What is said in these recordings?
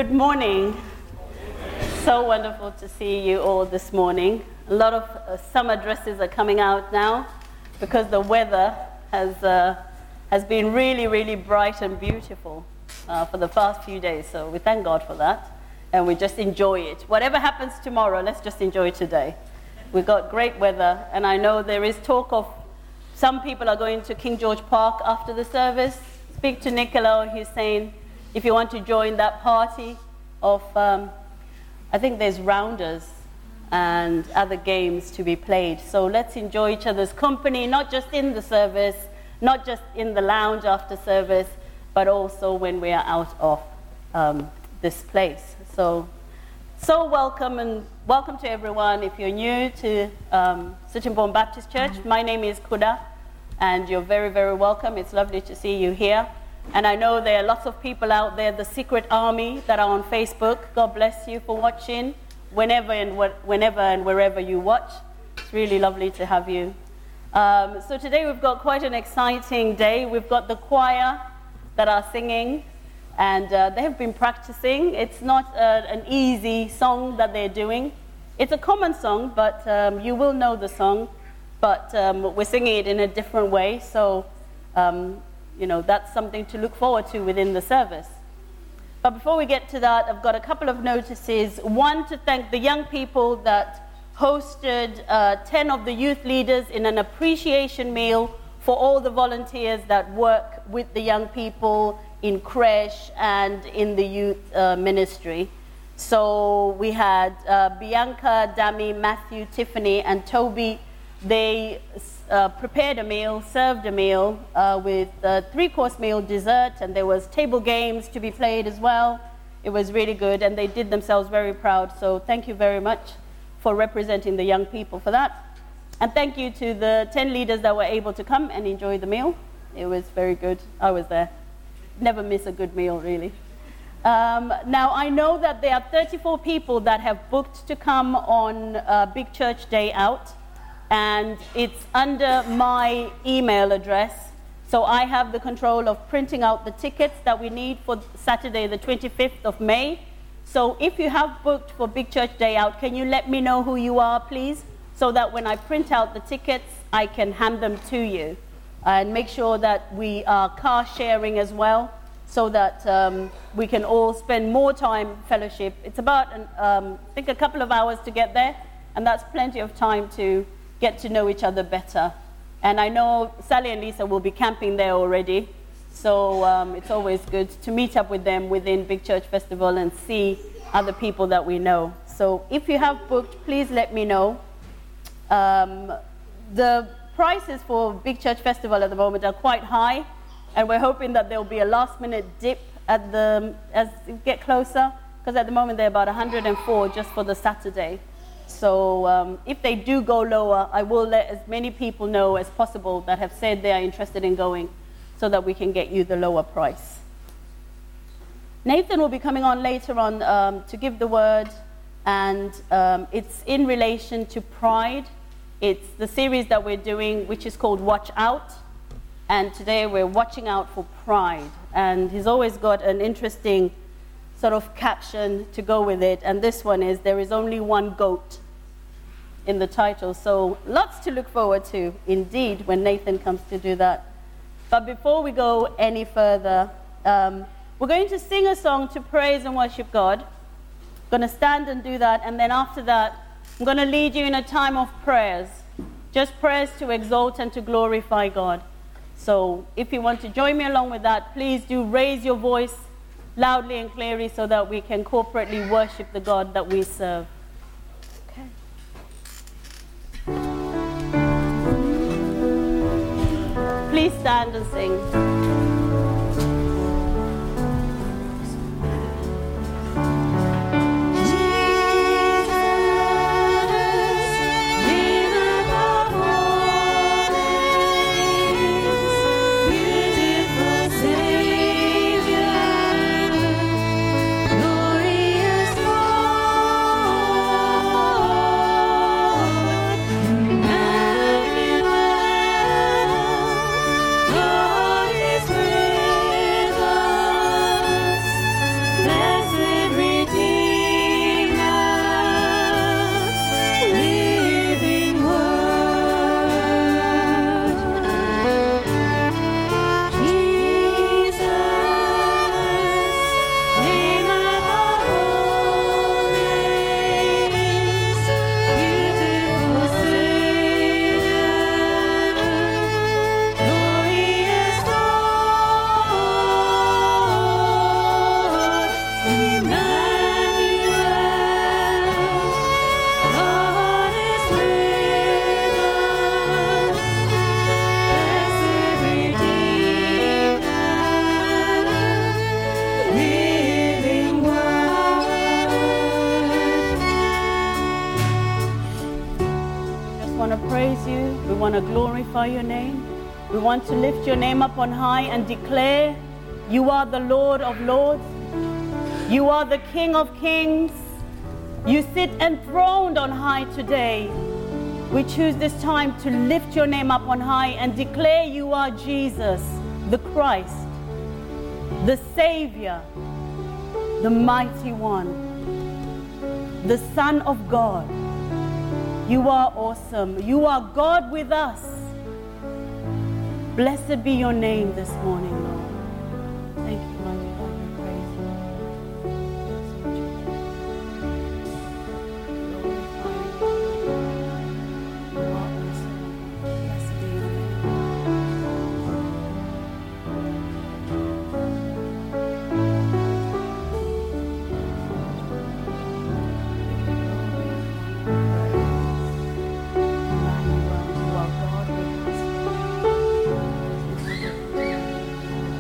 Good morning. So wonderful to see you all this morning. A lot of summer dresses are coming out now because the weather has been really, really bright and beautiful for the past few days. So we thank God for that, and we just enjoy it. Whatever happens tomorrow, let's just enjoy today. We've got great weather, and I know there is talk of some people are going to King George Park after the service. Speak to Nicola, he's saying, if you want to join that party of, I think there's rounders and other games to be played. So let's enjoy each other's company, not just in the service, not just in the lounge after service, but also when we are out of this place. So welcome, and welcome to everyone. If you're new to Sittingbourne Baptist Church, my name is Kuda, and you're very, very welcome. It's lovely to see you here. And I know there are lots of people out there, the secret army that are on Facebook. God bless you for watching whenever and wherever you watch. It's really lovely to have you. So today we've got quite an exciting day. We've got the choir that are singing, and they have been practicing. It's not an easy song that they're doing. It's a common song, but you will know the song, but we're singing it in a different way. So that's something to look forward to within the service. But before we get to that, I've got a couple of notices. One, to thank the young people that hosted 10 of the youth leaders in an appreciation meal for all the volunteers that work with the young people in creche and in the youth ministry. So we had Bianca, Dami, Matthew, Tiffany, and Toby. They prepared a meal, served a meal with a 3-course meal, dessert, and there was table games to be played as well. It was really good, and they did themselves very proud. So thank you very much for representing the young people for that. And thank you to the 10 leaders that were able to come and enjoy the meal. It was very good. I was there. Never miss a good meal, really. Now, I know that there are 34 people that have booked to come on Big Church Day Out. And it's under my email address. So I have the control of printing out the tickets that we need for Saturday, the 25th of May. So if you have booked for Big Church Day Out, can you let me know who you are, please? So that when I print out the tickets, I can hand them to you. And make sure that we are car sharing as well, so that we can all spend more time fellowship. It's about, I think, a couple of hours to get there. And that's plenty of time to get to know each other better. And I know Sally and Lisa will be camping there already, so it's always good to meet up with them within Big Church Festival and see other people that we know. So if you have booked, please let me know. The prices for Big Church Festival at the moment are quite high, and we're hoping that there'll be a last-minute dip as we get closer, because at the moment they're about 104 just for the Saturday. So if they do go lower, I will let as many people know as possible that have said they are interested in going, so that we can get you the lower price. Nathan will be coming on later on to give the word, and it's in relation to pride. It's the series that we're doing, which is called Watch Out, and today we're watching out for pride. And he's always got an interesting sort of caption to go with it, and this one is, there is only one goat, in the title. So lots to look forward to indeed when Nathan comes to do that. But before we go any further, we're going to sing a song to praise and worship God. I'm going to stand and do that, and then after that I'm going to lead you in a time of prayers, just prayers to exalt and to glorify God. So if you want to join me along with that, please do raise your voice loudly and clearly so that we can corporately worship the God that we serve. Okay. Please stand and sing. God is magnify your name. We want to lift your name up on high and declare you are the Lord of lords. You are the King of kings. You sit enthroned on high today. We choose this time to lift your name up on high and declare you are Jesus, the Christ, the Savior, the Mighty One, the Son of God. You are awesome. You are God with us. Blessed be your name this morning, Lord. Thank you, mighty God. We praise you. We exalt you. You are awesome. Blessed be your name. Emmanuel, you are God with us.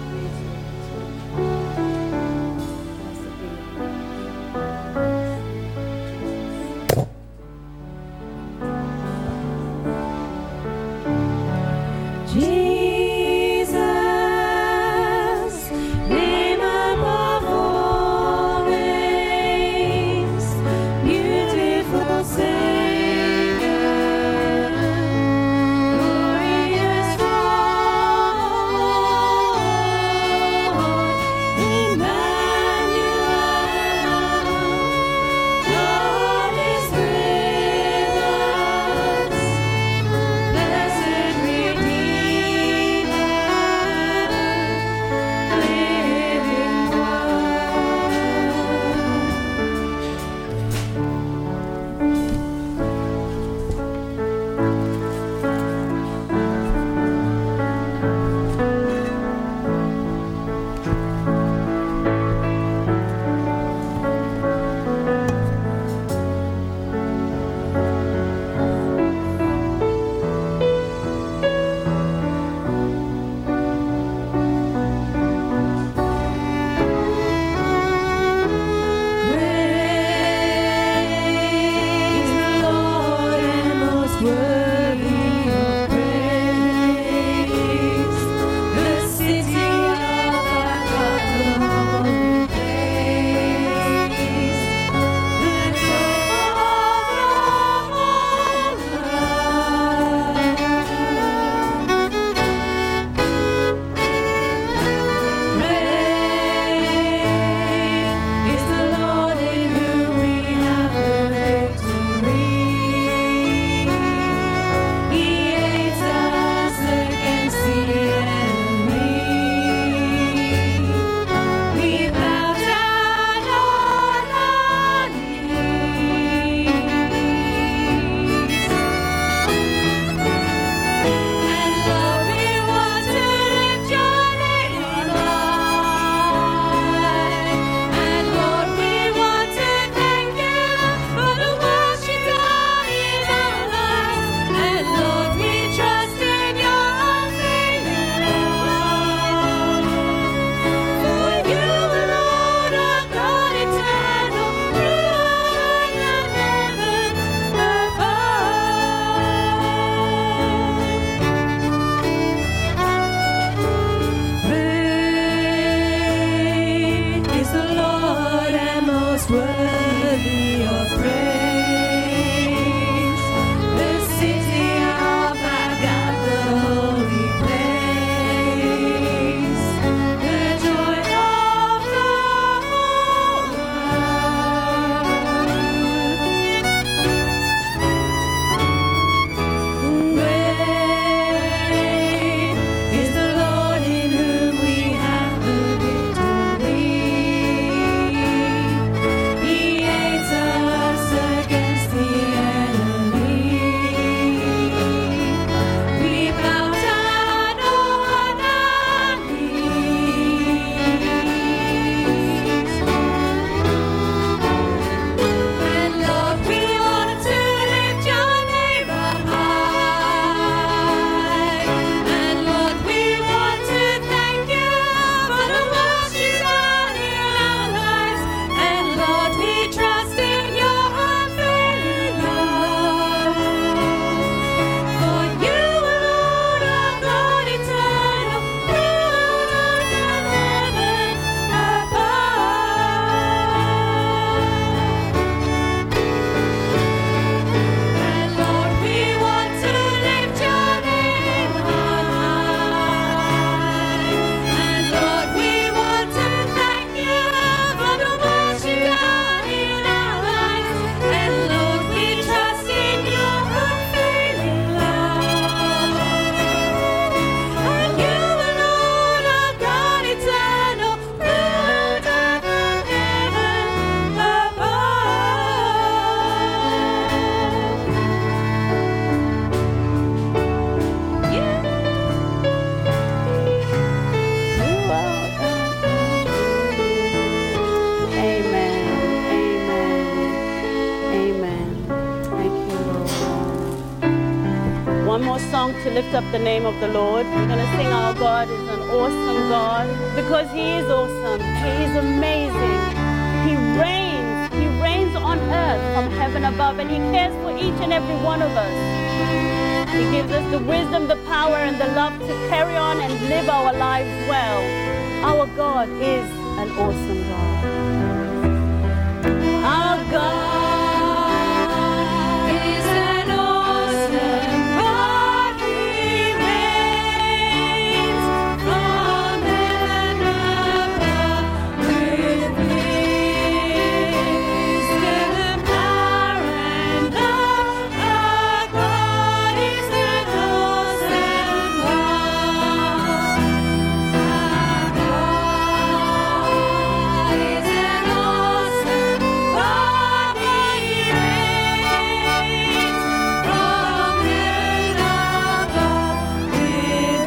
lift up the name of the Lord. We're going to sing Our God is an Awesome God, because He is awesome. He is amazing. He reigns on earth from heaven above, and He cares for each and every one of us. He gives us the wisdom, the power, and the love to carry on and live our lives well. Our God is an awesome God. Our God is an awesome God. He reigns from heaven above with wisdom and power and love. Our God is an awesome God. Our God is an awesome God. He reigns from heaven above with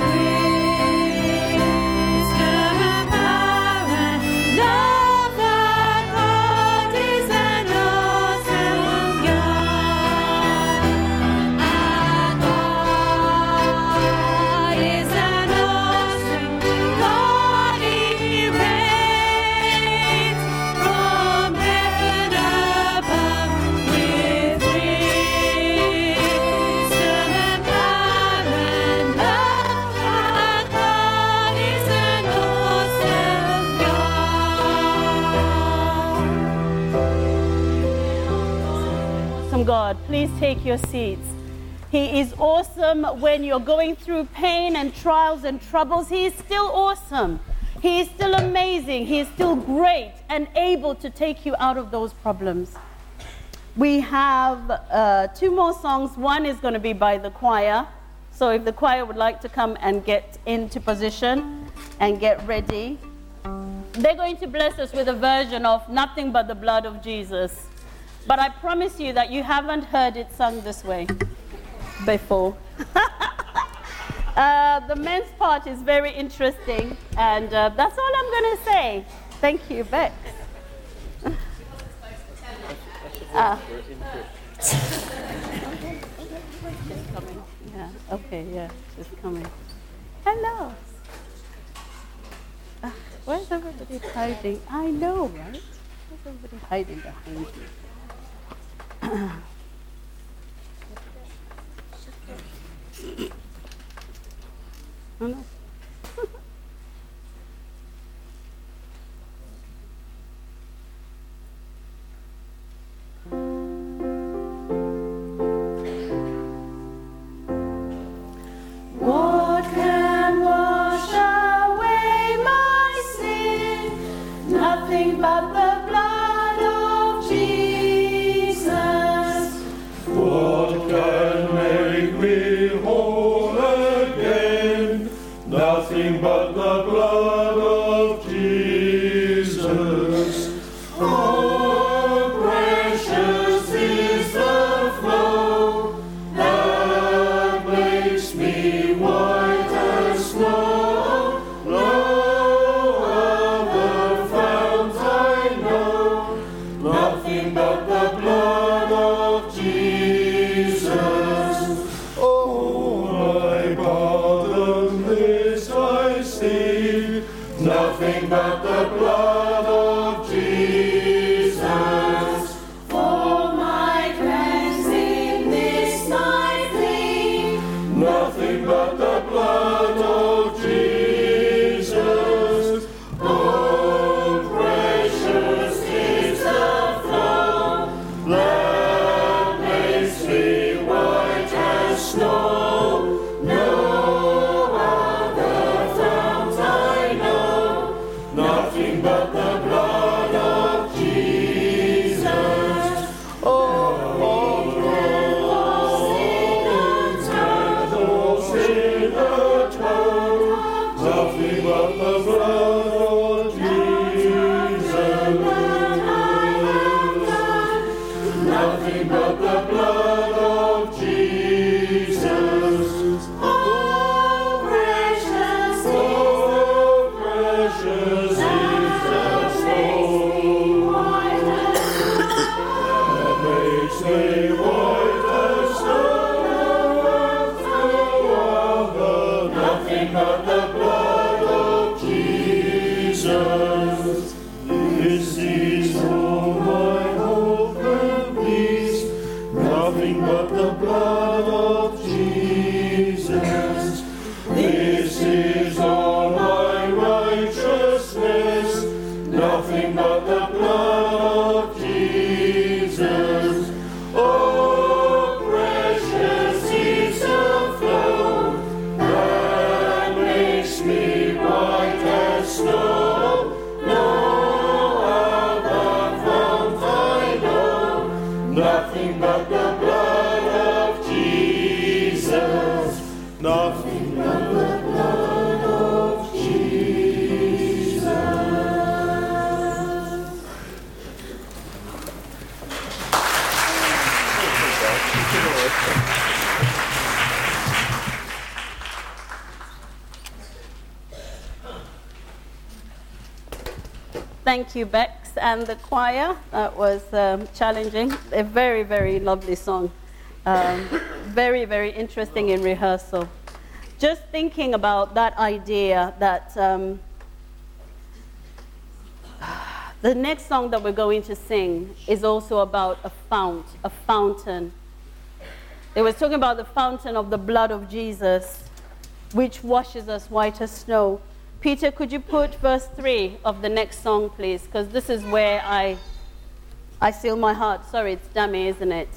wisdom and power and love. Our God is an awesome God. Our God is an awesome God. He reigns from heaven above with wisdom and power and love. Our God is an awesome God. Awesome God, please take your seats. He is awesome when you're going through pain and trials and troubles. He is still awesome. He is still amazing. He is still great and able to take you out of those problems. We have 2 more songs. One is going to be by the choir. So if the choir would like to come and get into position and get ready. They're going to bless us with a version of Nothing But the Blood of Jesus. But I promise you that you haven't heard it sung this way before. The men's part is very interesting, and that's all I'm going to say. Thank you, Bex. She's coming. Yeah. Okay. Yeah. She's coming. Hello. Where's everybody hiding? I know, right? Where's everybody hiding behind you? Oh, no. What can wash away my sin? Nothing but the blood of Jesus. What can make me whole again? Nothing but the blood of Jesus. Oh, precious is the flow that makes me white as snow. No other fount I know. Nothing but the blood of Jesus. Oh, my pardon, this I see. Nothing but the blood of Jesus. For my cleansing this I plead. Nothing but the blood of Jesus. Oh, precious is the flow that makes me white as snow. No other fount I know. Nothing snow. No other fount I know. Nothing but the blood of Jesus. Nothing but the blood of Jesus. Thank you, Bex and the choir. That was challenging. A very, very lovely song. Very, very interesting in rehearsal. Just thinking about that idea that the next song that we're going to sing is also about a fountain. They were talking about the fountain of the blood of Jesus, which washes us white as snow. Peter, could you put verse 3 of the next song, please? Because this is where I seal my heart. Sorry, it's dummy, isn't it?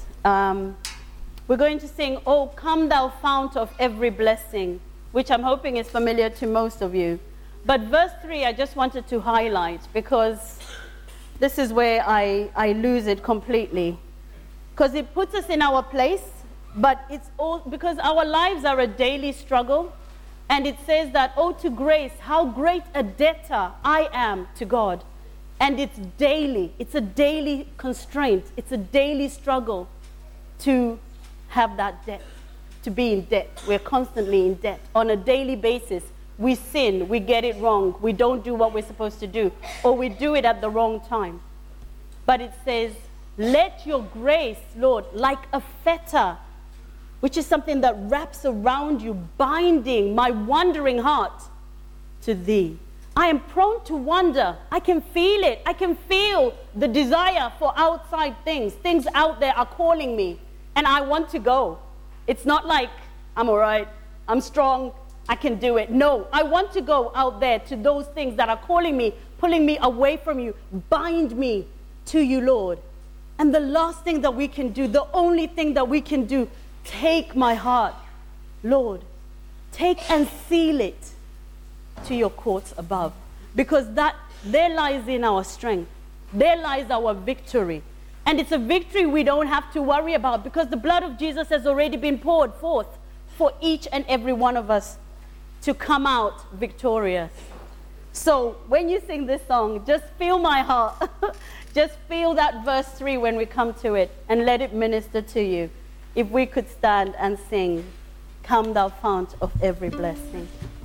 We're going to sing, "Oh, come thou fount of every blessing," which I'm hoping is familiar to most of you. But verse 3, I just wanted to highlight because this is where I lose it completely. Because it puts us in our place, but it's all because our lives are a daily struggle. And it says that, "Oh, to grace, how great a debtor I am to God." And it's daily. It's a daily constraint. It's a daily struggle to have that debt, to be in debt. We're constantly in debt. On a daily basis, we sin, we get it wrong, we don't do what we're supposed to do, or we do it at the wrong time. But it says, "Let your grace, Lord, like a fetter," which is something that wraps around you, binding my wandering heart to thee. I am prone to wander. I can feel it. I can feel the desire for outside things. Things out there are calling me, and I want to go. It's not like, I'm all right, I'm strong, I can do it. No, I want to go out there to those things that are calling me, pulling me away from you. Bind me to you, Lord. And the last thing that we can do, the only thing that we can do, take my heart, Lord, take and seal it to your courts above, because that there lies in our strength, there lies our victory, and it's a victory we don't have to worry about because the blood of Jesus has already been poured forth for each and every one of us to come out victorious. So when you sing this song, just feel my heart, just feel that verse 3 when we come to it, and let it minister to you. If we could stand and sing, "Come thou fount of every blessing."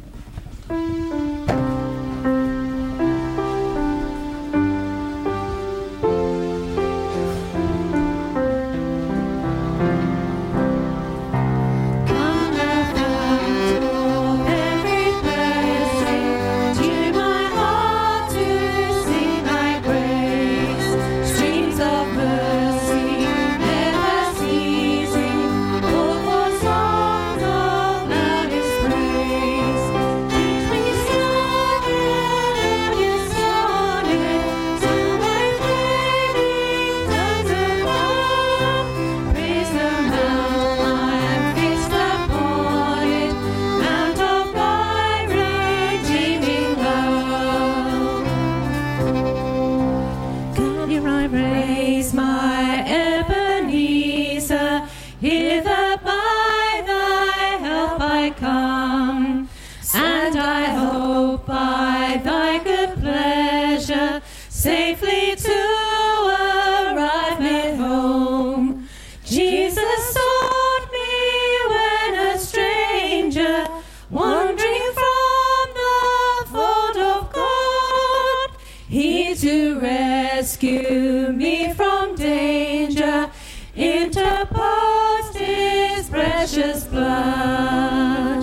Safely to arrive at home. Jesus sought me when a stranger, wandering from the fold of God. He to rescue me from danger, interposed his precious blood.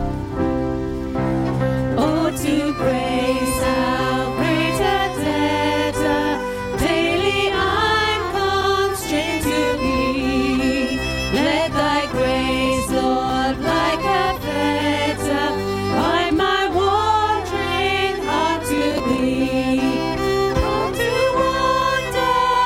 Oh, to grace how great a debtor daily I'm constrained to be. Let thy grace, Lord, like a fetter, bind my wandering heart to thee. Prone to wander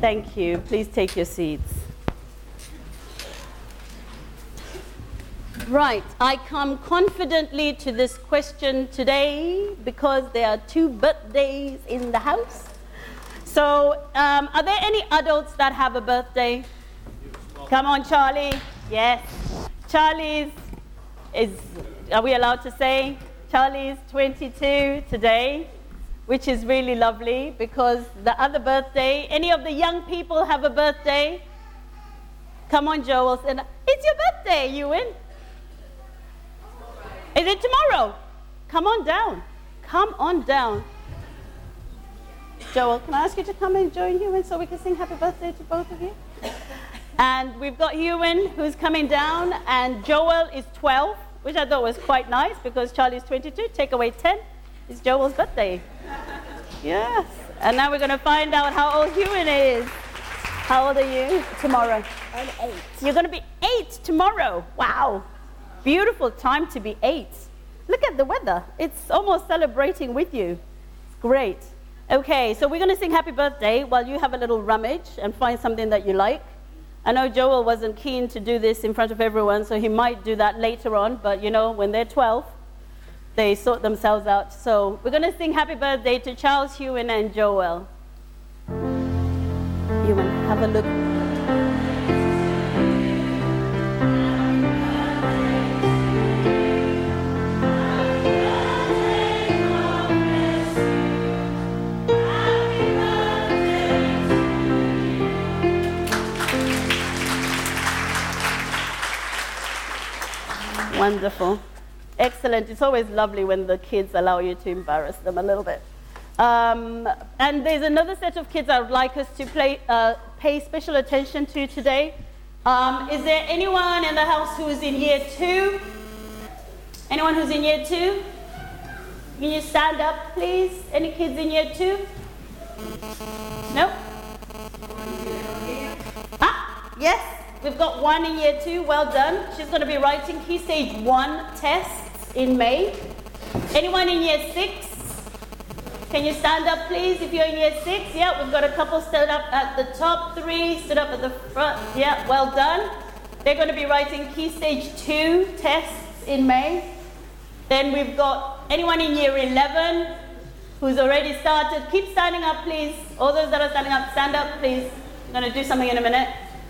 Thank you. Please take your seats. Right, I come confidently to this question today because there are 2 birthdays in the house. So, are there any adults that have a birthday? Come on, Charlie. Yes. Charlie's are we allowed to say? Charlie's 22 today, which is really lovely because the other birthday, any of the young people have a birthday? Come on, Joel. It's your birthday, Ewan. Is it tomorrow? Come on down. Come on down. Joel, can I ask you to come and join Ewan so we can sing happy birthday to both of you? And we've got Ewan who's coming down, and Joel is 12, which I thought was quite nice because Charlie's 22. Take away 10. It's Joel's birthday. Yes. And now we're going to find out how old Ewan is. How old are you tomorrow? I'm 8. You're going to be 8 tomorrow. Wow. Beautiful time to be 8. Look at the weather. It's almost celebrating with you. It's great. Okay, so we're going to sing happy birthday while you have a little rummage and find something that you like. I know Joel wasn't keen to do this in front of everyone, so he might do that later on. But, you know, when they're 12, they sort themselves out. So we're going to sing happy birthday to Charles, Ewan, and Joel. Ewan, have a look. Wonderful. Excellent. It's always lovely when the kids allow you to embarrass them a little bit. And there's another set of kids I would like us to pay special attention to today. Is there anyone in the house who's in year 2? Anyone who's in year 2? Can you stand up, please? Any kids in year 2? No? Yes. We've got 1 in year 2, well done. She's going to be writing Key Stage 1 tests in May. Anyone in year 6? Can you stand up, please, if you're in year 6? Yeah, we've got a couple stood up at the top, 3 stood up at the front. Yeah, well done. They're going to be writing Key Stage 2 tests in May. Then we've got anyone in year 11 who's already started. Keep standing up, please. All those that are standing up, stand up, please. I'm going to do something in a minute.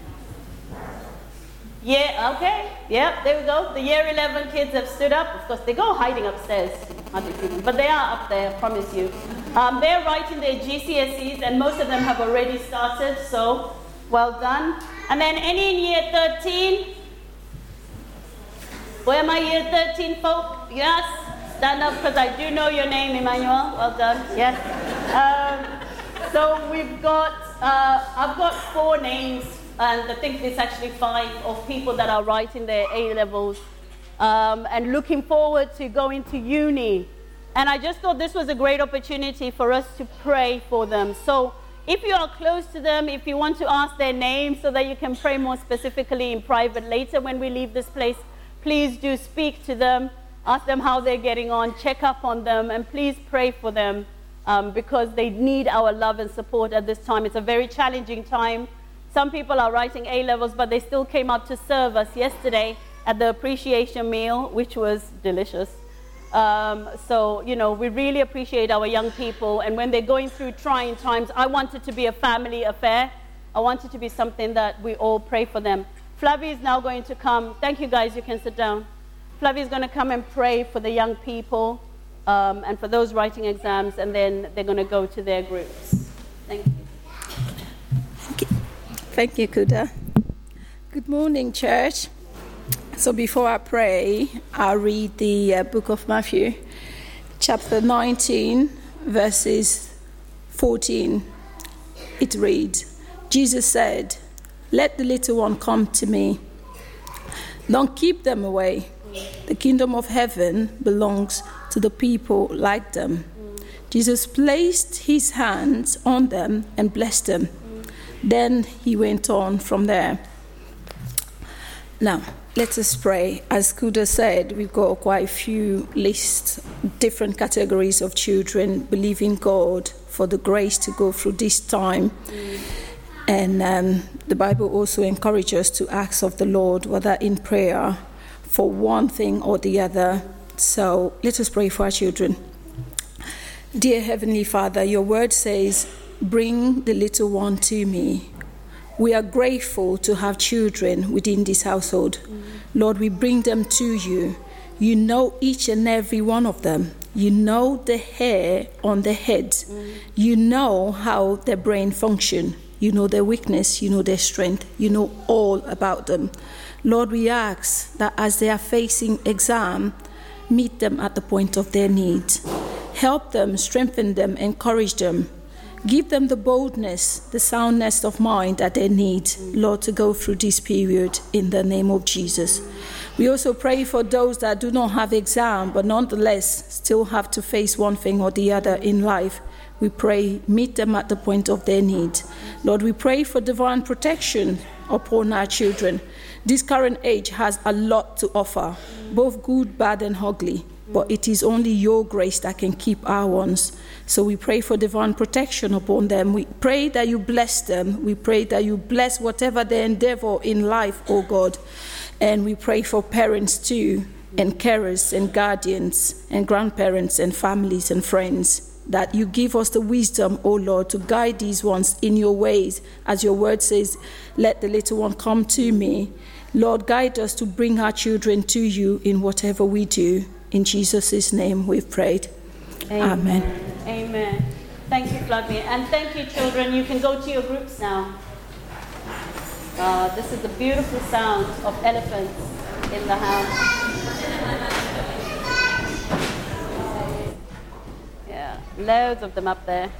Yeah, okay. Yeah, there we go. The year 11 kids have stood up. Of course, they go hiding upstairs. But they are up there, I promise you. They're writing their GCSEs, and most of them have already started, so well done. And then any in year 13? Where are my year 13 folk? Yes? Stand up, because I do know your name, Emmanuel. Well done. Yes. So we've got, I've got 4 names. And I think there's actually 5 of people that are writing their A-levels and looking forward to going to uni. And I just thought this was a great opportunity for us to pray for them. So if you are close to them, if you want to ask their name so that you can pray more specifically in private later when we leave this place, please do speak to them, ask them how they're getting on, check up on them, and please pray for them because they need our love and support at this time. It's a very challenging time. Some people are writing A-levels, but they still came up to serve us yesterday at the appreciation meal, which was delicious. So, you know, we really appreciate our young people. And when they're going through trying times, I want it to be a family affair. I want it to be something that we all pray for them. Flavie is now going to come. Thank you, guys. You can sit down. Flavie is going to come and pray for the young people and for those writing exams, and then they're going to go to their groups. Thank you. Thank you, Kuda. Good morning, church. So before I pray, I'll read the book of Matthew, chapter 19, verses 14. It reads, Jesus said, "Let the little one come to me. Don't keep them away. The kingdom of heaven belongs to the people like them." Jesus placed his hands on them and blessed them. Then he went on from there. Now, let us pray. As Kuda said, we've got quite a few lists, different categories of children believing God for the grace to go through this time. And the Bible also encourages us to ask of the Lord, whether in prayer, for one thing or the other. So let us pray for our children. Dear Heavenly Father, your word says, bring the little one to me. We are grateful to have children within this household. Lord, we bring them to you. You know each and every one of them. You know the hair on their heads. You know how their brain function. You know their weakness. You know their strength. You know all about them. Lord, we ask that as they are facing exam, meet them at the point of their need. Help them, strengthen them, encourage them. Give them the boldness, the soundness of mind that they need, Lord, to go through this period in the name of Jesus. We also pray for those that do not have exam, but nonetheless still have to face one thing or the other in life. We pray, meet them at the point of their need. Lord, we pray for divine protection upon our children. This current age has a lot to offer, both good, bad, and ugly. But it is only your grace that can keep our ones. So we pray for divine protection upon them. We pray that you bless them. We pray that you bless whatever they endeavor in life, oh God. And we pray for parents too, and carers and guardians and grandparents and families and friends, that you give us the wisdom, oh Lord, to guide these ones in your ways. As your word says, let the little one come to me. Lord, guide us to bring our children to you in whatever we do. In Jesus' name we've prayed. Amen. Amen. Thank you, Vladimir. And thank you, children. You can go to your groups now. This is the beautiful sound of elephants in the house. Yeah, loads of them up there.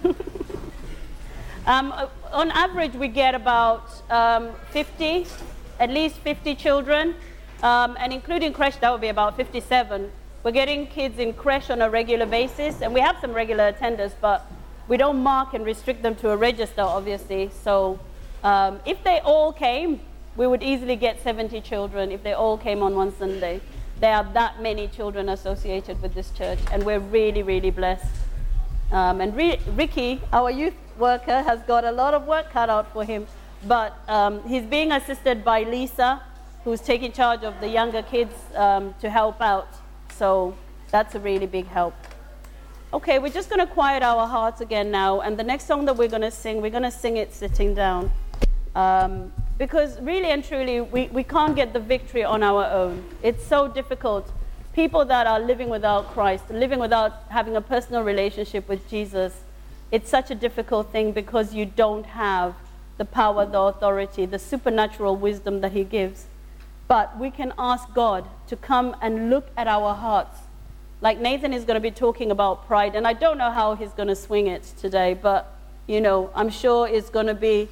On average, we get about 50, at least 50 children. And including creche, that would be about 57. We're getting kids in creche on a regular basis, and we have some regular attenders, but we don't mark and restrict them to a register, obviously. So if they all came, we would easily get 70 children if they all came on one Sunday. There are that many children associated with this church, and we're really, really blessed. And Ricky, our youth worker, has got a lot of work cut out for him, but he's being assisted by Lisa, who's taking charge of the younger kids to help out. So that's a really big help. Okay, we're just going to quiet our hearts again now. And the next song that we're going to sing it sitting down. Because really and truly, we can't get the victory on our own. It's so difficult. People that are living without Christ, living without having a personal relationship with Jesus, it's such a difficult thing because you don't have the power, the authority, the supernatural wisdom that he gives. But we can ask God to come and look at our hearts. Like Nathan is going to be talking about pride, and I don't know how he's going to swing it today, but, I'm sure it's going to be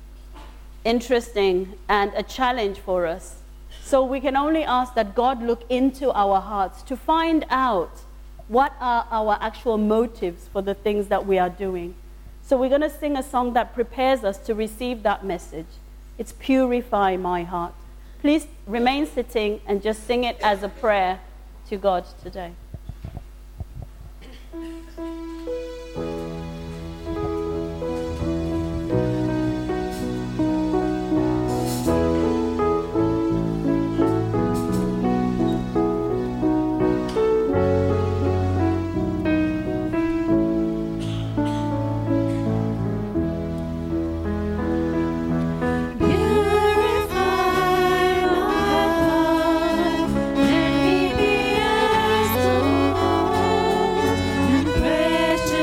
interesting and a challenge for us. So we can only ask that God look into our hearts to find out what are our actual motives for the things that we are doing. So we're going to sing a song that prepares us to receive that message. It's Purify My Heart. Please remain sitting and just sing it as a prayer to God today. Precious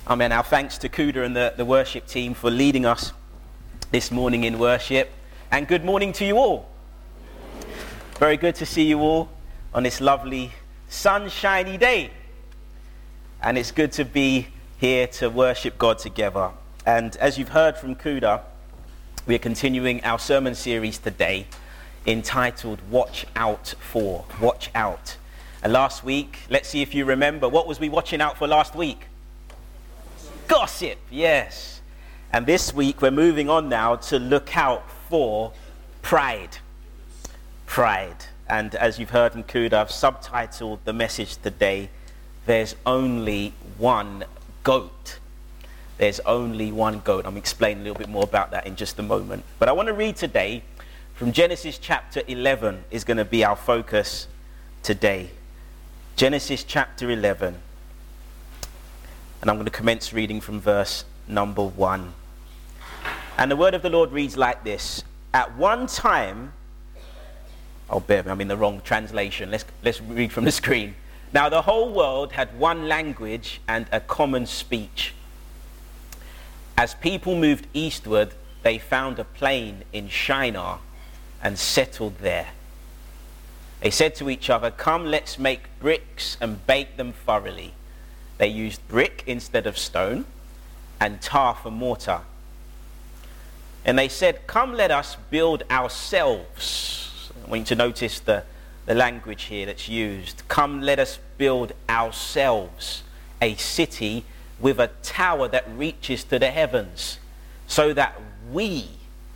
Amen. Our thanks to Kuda and the worship team for leading us this morning in worship. And good morning to you all. Very good to see you all on this lovely sunshiny day. And it's good to be here to worship God together. And as you've heard from Kuda, we are continuing our sermon series today entitled Watch Out For. Watch Out. And last week, let's see if you remember, what was we watching out for last week? Gossip, yes. And this week we're moving on now to look out for pride. Pride. And as you've heard from Kuda, I've subtitled the message today, There's Only One Goat. There's only one goat. I'm explaining a little bit more about that in just a moment. But I want to read today from Genesis chapter 11 is going to be our focus today. Genesis chapter 11. And I'm going to commence reading from verse number 1. And the word of the Lord reads like this. At one time, bear with me, I'm in the wrong translation. Let's read from the screen. Now the whole world had one language and a common speech. As people moved eastward, they found a plain in Shinar and settled there. They said to each other, "Come, let's make bricks and bake them thoroughly." They used brick instead of stone and tar for mortar. And they said, "Come, let us build ourselves." I want you to notice the language here that's used. "Come, let us build ourselves a city with a tower that reaches to the heavens, so that we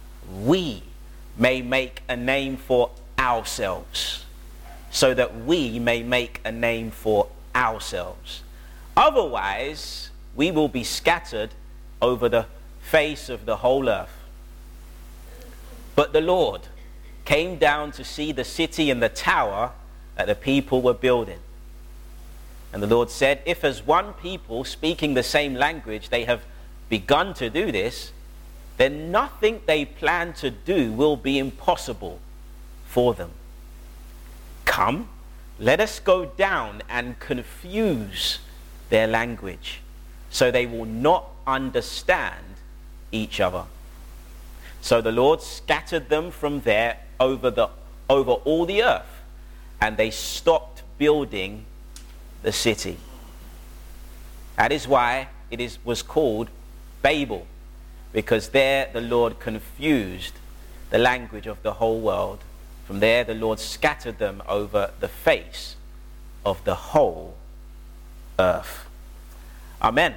may make a name for ourselves. So that we may make a name for ourselves. Otherwise, we will be scattered over the face of the whole earth." But the Lord came down to see the city and the tower that the people were building. And the Lord said, "If as one people speaking the same language they have begun to do this, then nothing they plan to do will be impossible for them. Come, let us go down and confuse their language, so they will not understand each other." So the Lord scattered them from there over all the earth, and they stopped building the city. That is why it was called Babel, because there the Lord confused the language of the whole world. From there the Lord scattered them over the face of the whole earth. Amen.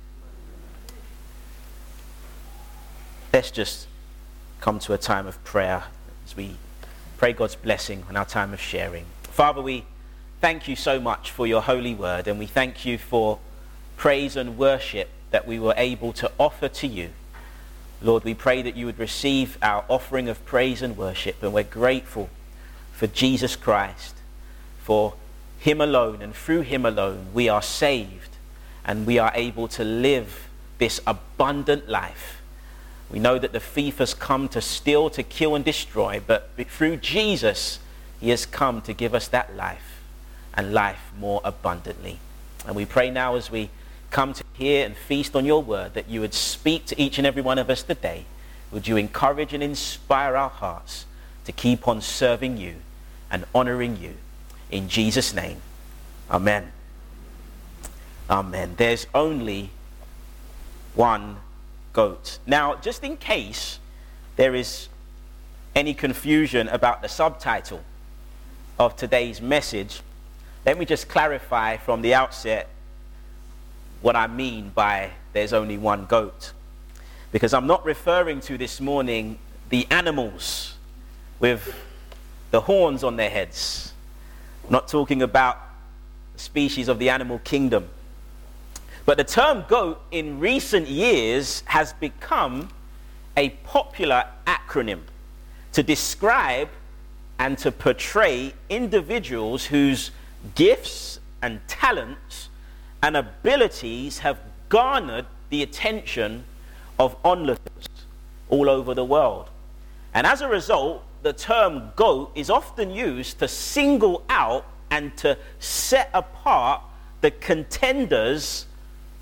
Let's just come to a time of prayer as we pray God's blessing on our time of sharing. Father, we thank you so much for your holy word, and we thank you for praise and worship that we were able to offer to you. Lord, we pray that you would receive our offering of praise and worship, and we're grateful for Jesus Christ, for him alone, and through him alone we are saved, and we are able to live this abundant life. We know that the thief has come to steal, to kill and destroy, but through Jesus he has come to give us that life, and life more abundantly. And we pray now as we come to hear and feast on your word, that you would speak to each and every one of us today. Would you encourage and inspire our hearts to keep on serving you and honoring you. In Jesus' name, amen. Amen. There's only one goat. Now, just in case there is any confusion about the subtitle of today's message, let me just clarify from the outset what I mean by there's only one goat. Because I'm not referring to this morning the animals with the horns on their heads. I'm not talking about the species of the animal kingdom. But the term goat in recent years has become a popular acronym to describe and to portray individuals whose gifts and talents and abilities have garnered the attention of onlookers all over the world. And as a result, the term GOAT is often used to single out and to set apart the contenders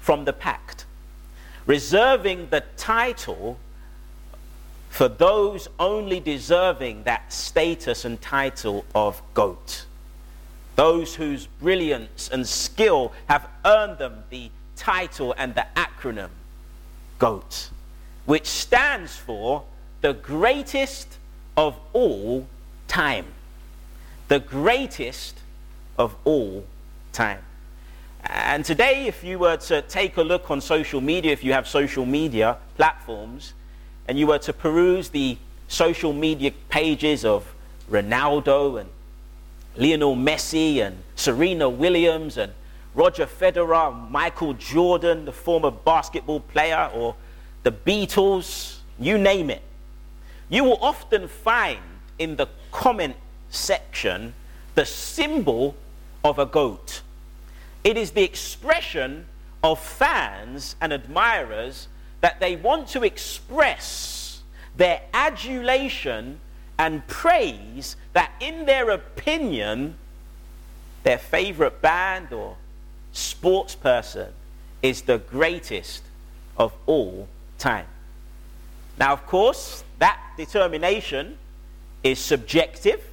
from the pact, reserving the title for those only deserving that status and title of GOAT. Those whose brilliance and skill have earned them the title and the acronym GOAT, which stands for the greatest of all time. The greatest of all time. And today, if you were to take a look on social media, if you have social media platforms, and you were to peruse the social media pages of Ronaldo and Lionel Messi and Serena Williams and Roger Federer, Michael Jordan, the former basketball player, or the Beatles, you name it, you will often find in the comment section the symbol of a goat. It is the expression of fans and admirers that they want to express their adulation and praise that, in their opinion, their favorite band or sports person is the greatest of all time. Now, of course, that determination is subjective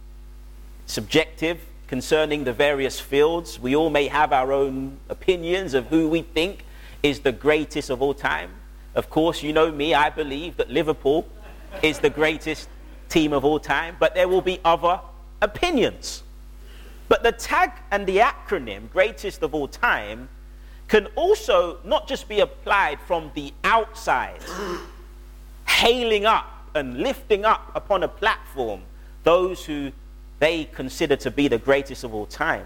concerning the various fields. We all may have our own opinions of who we think is the greatest of all time. Of course, you know me, I believe that Liverpool is the greatest team of all time, but there will be other opinions. But the tag and the acronym, greatest of all time, can also not just be applied from the outside, hailing up and lifting up upon a platform those who they consider to be the greatest of all time.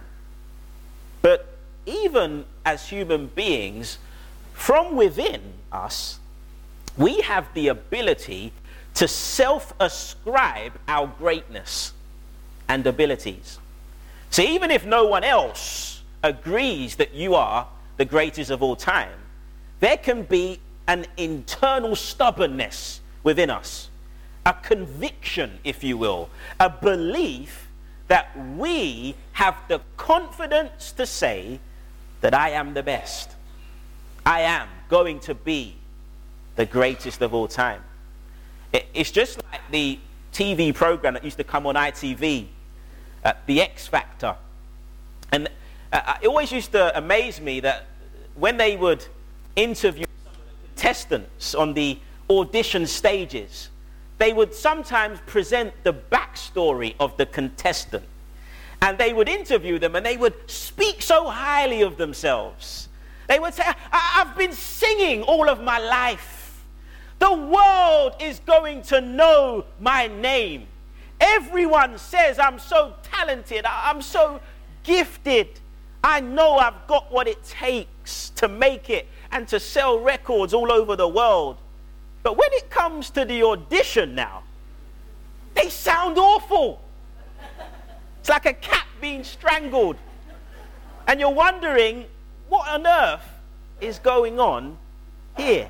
But even as human beings, from within us, we have the ability to self-ascribe our greatness and abilities. So even if no one else agrees that you are the greatest of all time, there can be an internal stubbornness within us, a conviction, if you will, a belief that we have the confidence to say that I am the best. I am going to be the greatest of all time. It's just like the TV program that used to come on ITV, The X Factor. And it always used to amaze me that when they would interview some of the contestants on the audition stages, they would sometimes present the backstory of the contestant. And they would interview them and they would speak so highly of themselves. They would say, I've been singing all of my life. The world is going to know my name. Everyone says I'm so talented, I'm so gifted. I know I've got what it takes to make it and to sell records all over the world. But when it comes to the audition now, they sound awful. It's like a cat being strangled. And you're wondering, what on earth is going on here?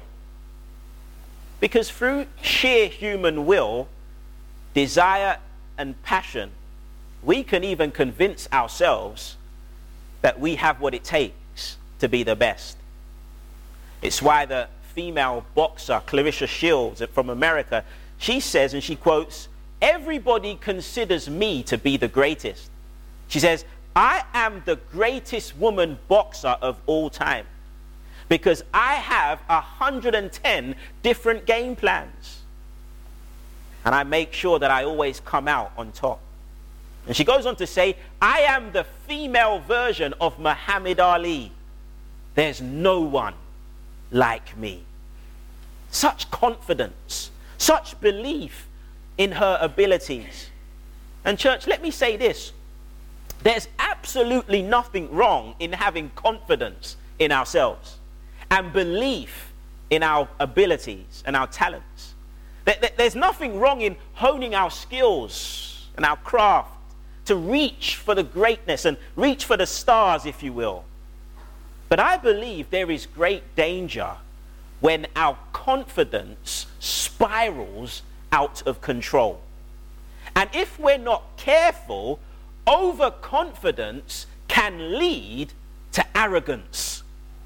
Because through sheer human will, desire and passion, we can even convince ourselves that we have what it takes to be the best. It's why the female boxer Clarissa Shields from America, she says, and she quotes, "Everybody considers me to be the greatest." She says, "I am the greatest woman boxer of all time because I have 110 different game plans. And I make sure that I always come out on top." And she goes on to say, "I am the female version of Muhammad Ali. There's no one like me." Such confidence, such belief in her abilities. And church, let me say this. There's absolutely nothing wrong in having confidence in ourselves and belief in our abilities and our talents. There's nothing wrong in honing our skills and our craft to reach for the greatness and reach for the stars, if you will. But I believe there is great danger when our confidence spirals out of control. And if we're not careful, overconfidence can lead to arrogance.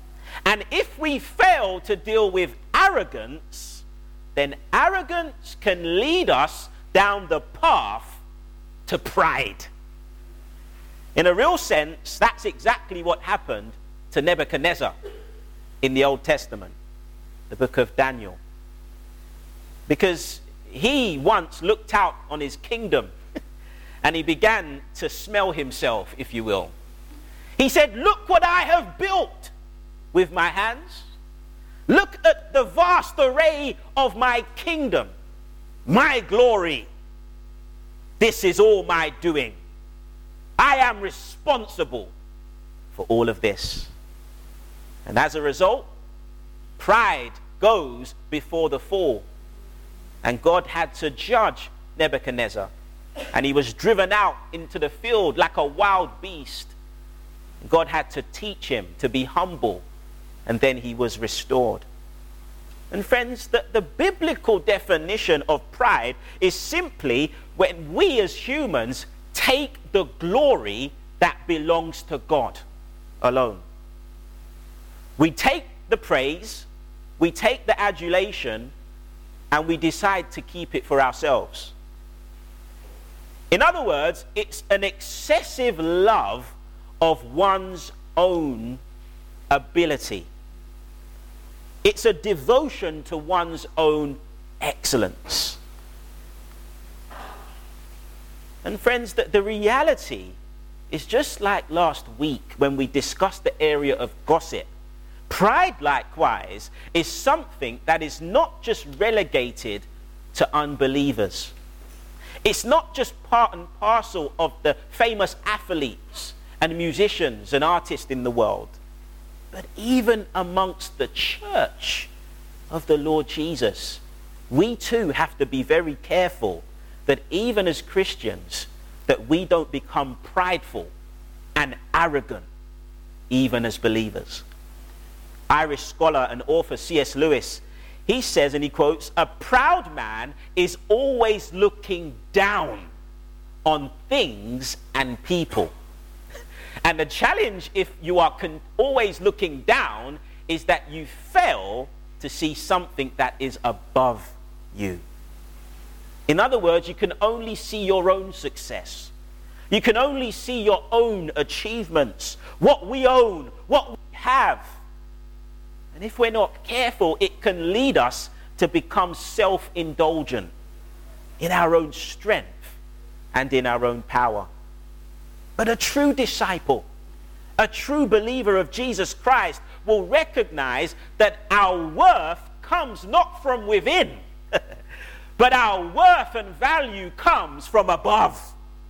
And if we fail to deal with arrogance, then arrogance can lead us down the path to pride. In a real sense, that's exactly what happened to Nebuchadnezzar in the Old Testament, the book of Daniel. Because he once looked out on his kingdom and he began to smell himself, if you will. He said, "Look what I have built with my hands. Look at the vast array of my kingdom, my glory. This is all my doing. I am responsible for all of this." And as a result, pride goes before the fall. And God had to judge Nebuchadnezzar. And he was driven out into the field like a wild beast. God had to teach him to be humble. And then he was restored. And friends, the biblical definition of pride is simply when we as humans take the glory that belongs to God alone. We take the praise, we take the adulation, and we decide to keep it for ourselves. In other words, it's an excessive love of one's own ability. It's a devotion to one's own excellence. And friends, the reality is just like last week when we discussed the area of gossip. Pride, likewise, is something that is not just relegated to unbelievers. It's not just part and parcel of the famous athletes and musicians and artists in the world, but even amongst the church of the Lord Jesus. We too have to be very careful that even as Christians, that we don't become prideful and arrogant, even as believers. Irish scholar and author C.S. Lewis, he says, and he quotes, "A proud man is always looking down on things and people." And the challenge, if you are always looking down, is that you fail to see something that is above you. In other words, you can only see your own success. You can only see your own achievements, what we own, what we have. And if we're not careful, it can lead us to become self-indulgent in our own strength and in our own power. But a true disciple, a true believer of Jesus Christ will recognize that our worth comes not from within, but our worth and value comes from above.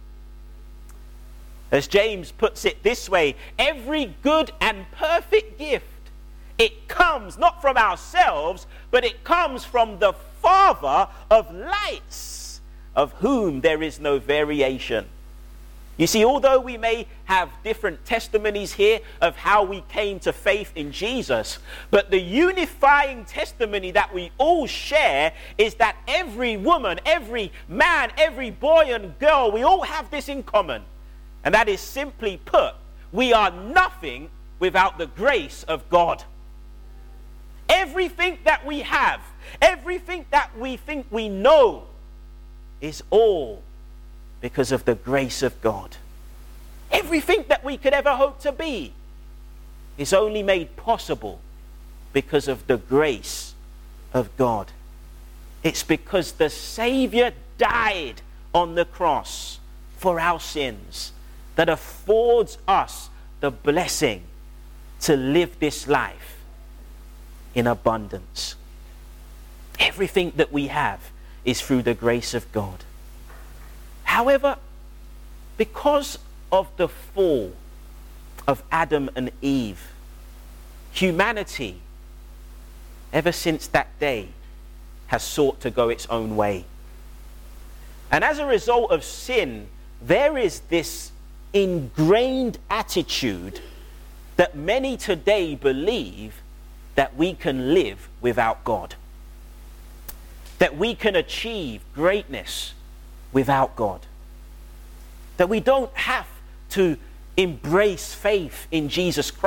As James puts it this way, every good and perfect gift, it comes not from ourselves, but it comes from the Father of lights, of whom there is no variation. You see, although we may have different testimonies here of how we came to faith in Jesus, but the unifying testimony that we all share is that every woman, every man, every boy and girl, we all have this in common. And that is simply put, we are nothing without the grace of God. Everything that we have, everything that we think we know is all because of the grace of God. Everything that we could ever hope to be is only made possible because of the grace of God. It's because the Savior died on the cross for our sins that affords us the blessing to live this life in abundance. Everything that we have is through the grace of God. However, because of the fall of Adam and Eve, humanity, ever since that day, has sought to go its own way. And as a result of sin, there is this ingrained attitude that many today believe that we can live without God, that we can achieve greatness without God, that we don't have to embrace faith in Jesus Christ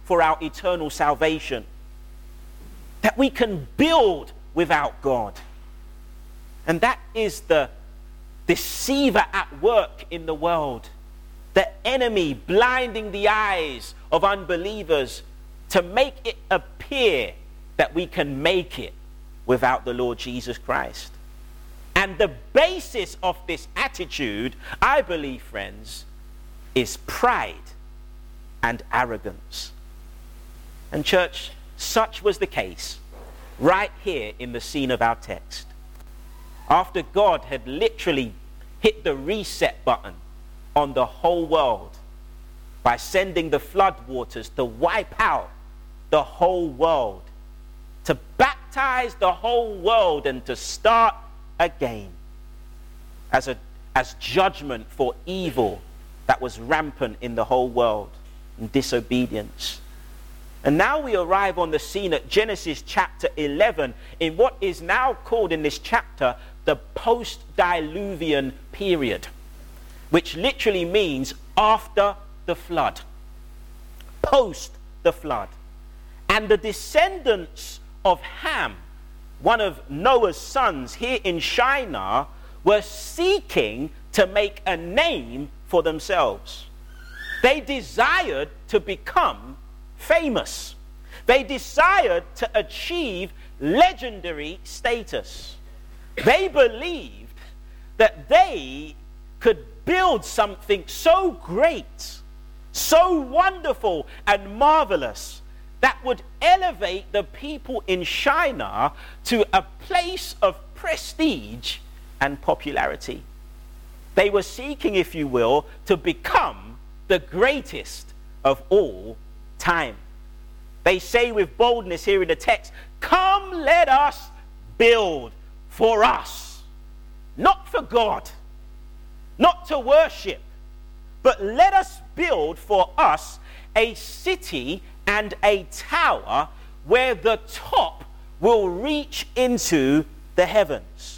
for our eternal salvation. That we can build without God. And that is the deceiver at work in the world. The enemy blinding the eyes of unbelievers to make it appear that we can make it without the Lord Jesus Christ. And the basis of this attitude, I believe, friends, is pride and arrogance. And church, such was the case right here in the scene of our text. After God had literally hit the reset button on the whole world by sending the flood waters to wipe out the whole world, to baptize the whole world and to start again as judgment for evil that was rampant in the whole world and disobedience. And now we arrive on the scene at Genesis chapter 11 in what is now called in this chapter the post-diluvian period, which literally means after the flood, post the flood. And the descendants of Ham, one of Noah's sons here in Shinar, were seeking to make a name for themselves. They desired to become famous. They desired to achieve legendary status. They believed that they could build something so great, so wonderful and marvelous that would elevate the people in Shinar to a place of prestige and popularity. They were seeking, if you will, to become the greatest of all time. They say with boldness here in the text, "Come, let us build for us," not for God, not to worship, but let us build for us a city and a tower where the top will reach into the heavens.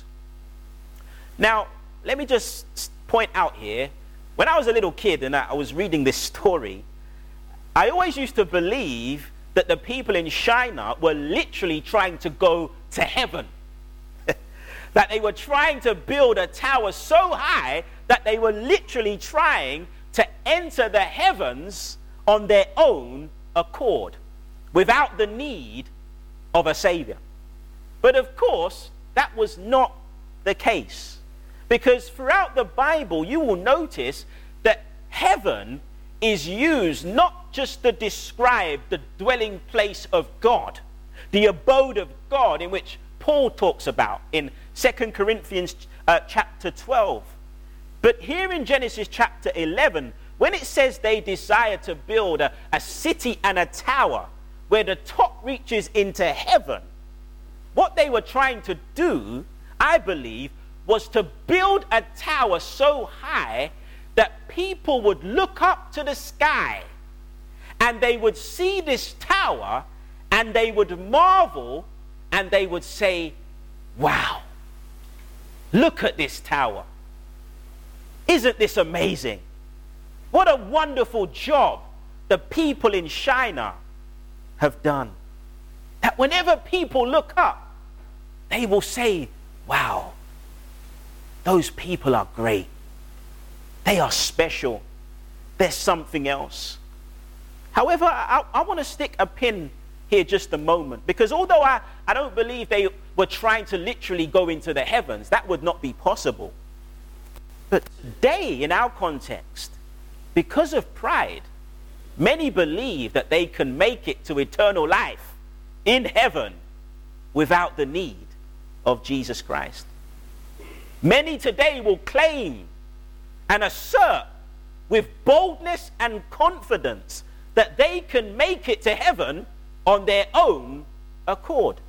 Now, let me just point out here, when I was a little kid and I was reading this story, I always used to believe that the people in Shinar were literally trying to go to heaven. That they were trying to build a tower so high that they were literally trying to enter the heavens on their own accord, without the need of a savior. But of course, that was not the case. Because throughout the Bible, you will notice that heaven is used not just to describe the dwelling place of God, the abode of God, in which Paul talks about in 2 Corinthians chapter 12. But here in Genesis chapter 11, when it says they desire to build a city and a tower where the top reaches into heaven, what they were trying to do, I believe, was to build a tower so high that people would look up to the sky and they would see this tower and they would marvel and they would say, "Wow, look at this tower. Isn't this amazing? What a wonderful job the people in Shinar have done." That whenever people look up, they will say, "Wow, those people are great. They are special. There's something else." However, I want to stick a pin here just a moment, because although I don't believe they were trying to literally go into the heavens, that would not be possible. But today, in our context, because of pride, many believe that they can make it to eternal life in heaven without the need of Jesus Christ. Many today will claim and assert with boldness and confidence that they can make it to heaven on their own accord.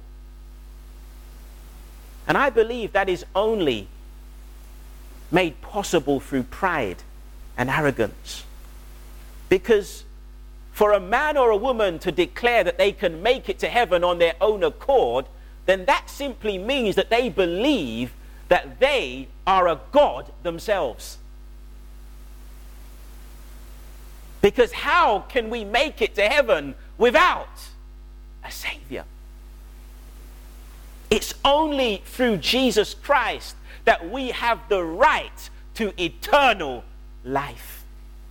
And I believe that is only made possible through pride and arrogance. Because for a man or a woman to declare that they can make it to heaven on their own accord, then that simply means that they believe that they are a god themselves. Because how can we make it to heaven without a Savior. It's only through Jesus Christ that we have the right to eternal life.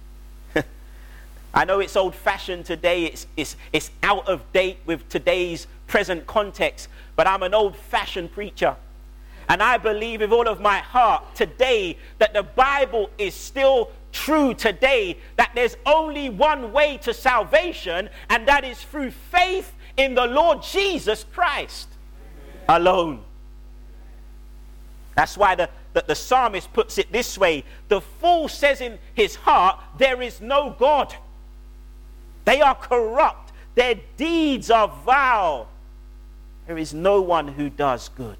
I know it's old-fashioned today, it's out of date with today's present context, but I'm an old-fashioned preacher. And I believe with all of my heart today that the Bible is still true today, that there's only one way to salvation, and that is through faith in the Lord Jesus Christ alone. That's why the psalmist puts it this way: the fool says in his heart, there is no God. They are corrupt. Their deeds are vile. There is no one who does good.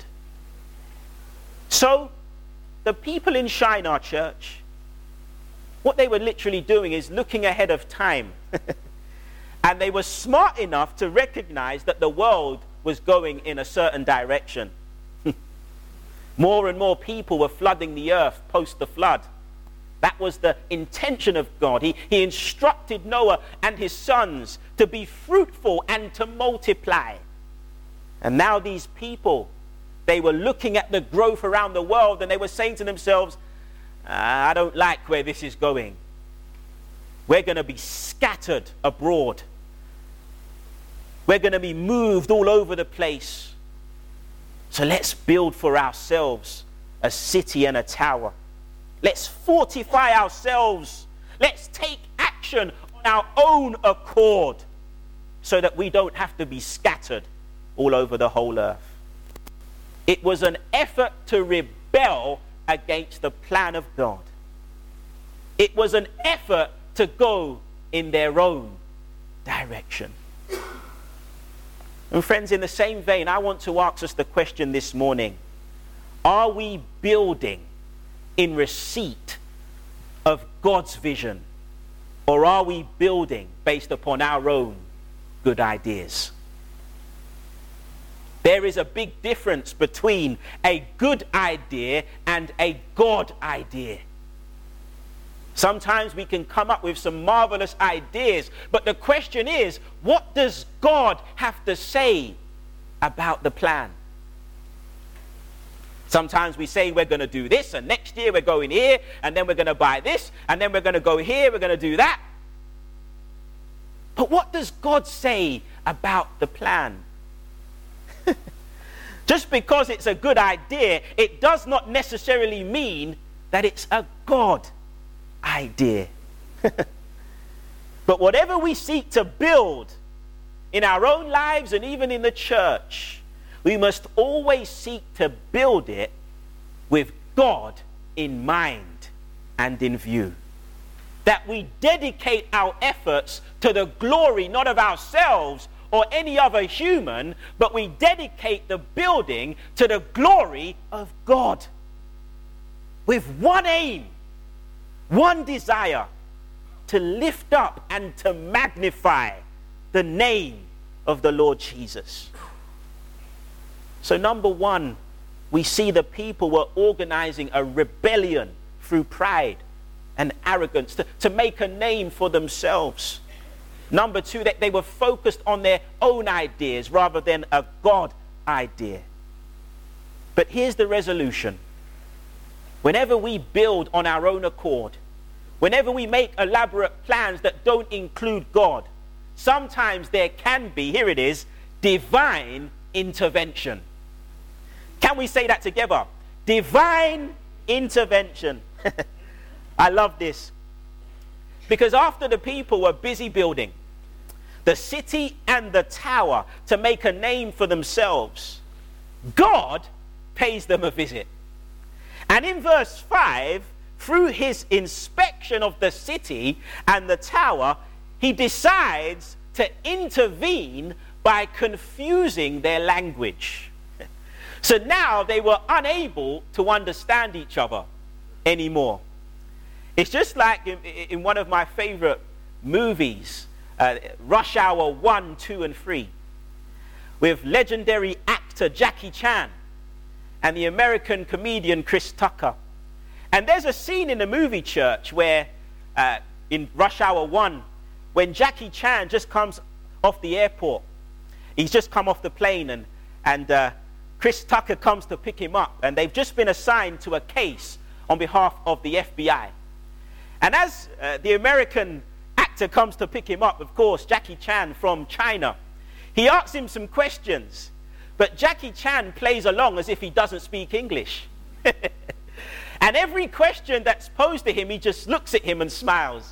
So, the people in Shinar Church, what they were literally doing is looking ahead of time. And they were smart enough to recognize that the world was going in a certain direction. More and more people were flooding the earth post the flood. That was the intention of God. He instructed Noah and his sons to be fruitful and to multiply. And now these people, they were looking at the growth around the world and they were saying to themselves, I don't like where this is going. We're going to be scattered abroad. We're going to be moved all over the place. So let's build for ourselves a city and a tower. Let's fortify ourselves. Let's take action on our own accord so that we don't have to be scattered all over the whole earth. It was an effort to rebel against the plan of God. It was an effort to go in their own direction. And friends, in the same vein, I want to ask us the question this morning: are we building in receipt of God's vision, or are we building based upon our own good ideas? There is a big difference between a good idea and a God idea. Sometimes we can come up with some marvelous ideas, but the question is, what does God have to say about the plan? Sometimes we say we're going to do this, and next year we're going here, and then we're going to buy this, and then we're going to go here, we're going to do that. But what does God say about the plan? Just because it's a good idea, it does not necessarily mean that it's a God idea. But whatever we seek to build in our own lives and even in the church, we must always seek to build it with God in mind and in view. That we dedicate our efforts to the glory not of ourselves or any other human, but we dedicate the building to the glory of God. With one aim, one desire: to lift up and to magnify the name of the Lord Jesus. So number one, we see the people were organizing a rebellion through pride and arrogance to make a name for themselves. Number two, that they were focused on their own ideas rather than a God idea. But here's the resolution. Whenever we build on our own accord, whenever we make elaborate plans that don't include God, sometimes there can be, here it is, divine intervention. Can we say that together? Divine intervention. I love this. Because after the people were busy building the city and the tower to make a name for themselves, God pays them a visit. And in verse 5, through his inspection of the city and the tower, he decides to intervene by confusing their language. So now they were unable to understand each other anymore. It's just like in one of my favorite movies, Rush Hour 1, 2, and 3, with legendary actor Jackie Chan and the American comedian Chris Tucker. And there's a scene in the movie, church, where in Rush Hour 1, when Jackie Chan just comes off the airport. He's just come off the plane, and Chris Tucker comes to pick him up, and they've just been assigned to a case on behalf of the FBI. And as the American actor comes to pick him up, of course, Jackie Chan from China, he asks him some questions, but Jackie Chan plays along as if he doesn't speak English. And every question that's posed to him, he just looks at him and smiles.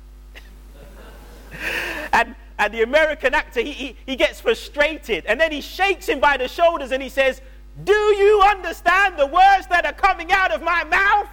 And the American actor, he gets frustrated, and then he shakes him by the shoulders and he says, "Do you understand the words that are coming out of my mouth?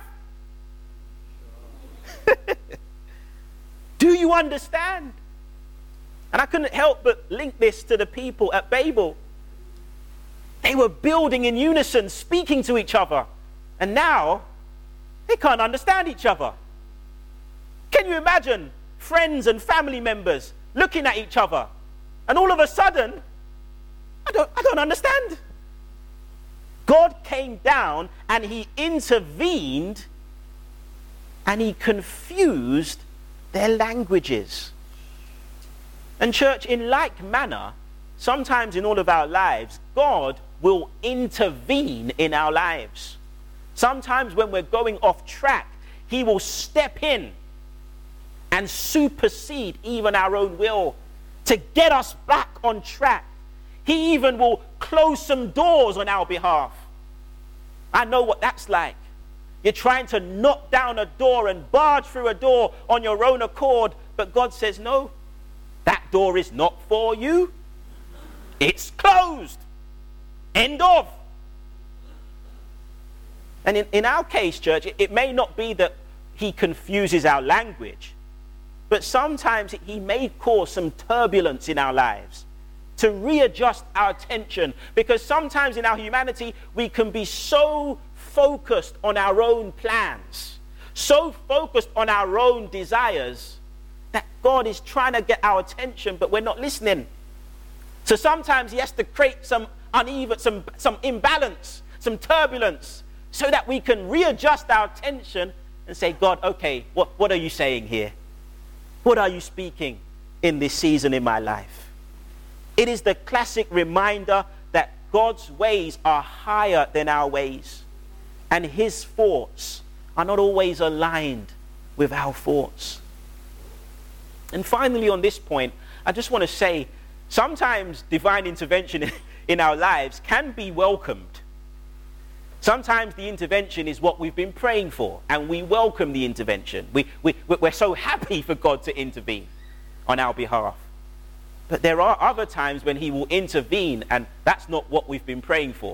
Do you understand?" And I couldn't help but link this to the people at Babel. They were building in unison, speaking to each other, and now they can't understand each other. Can you imagine friends and family members looking at each other, and all of a sudden, I don't understand. God came down and he intervened and he confused their languages. And church, in like manner, sometimes in all of our lives, God will intervene in our lives. Sometimes when we're going off track, he will step in and supersede even our own will to get us back on track. He even will close some doors on our behalf. I know what that's like. You're trying to knock down a door and barge through a door on your own accord, but God says, no, that door is not for you. It's closed. End of. And in our case, church, it may not be that he confuses our language, but sometimes he may cause some turbulence in our lives to readjust our attention, because sometimes in our humanity we can be so focused on our own plans, so focused on our own desires, that God is trying to get our attention, but we're not listening. So sometimes he has to create some uneven, some imbalance, some turbulence, so that we can readjust our attention and say, God, okay, what are you saying here? What are you speaking in this season in my life? It is the classic reminder that God's ways are higher than our ways, and his thoughts are not always aligned with our thoughts. And finally, on this point, I just want to say, sometimes divine intervention in our lives can be welcomed. Sometimes the intervention is what we've been praying for, and we welcome the intervention. We're so happy for God to intervene on our behalf. But there are other times when he will intervene, and that's not what we've been praying for.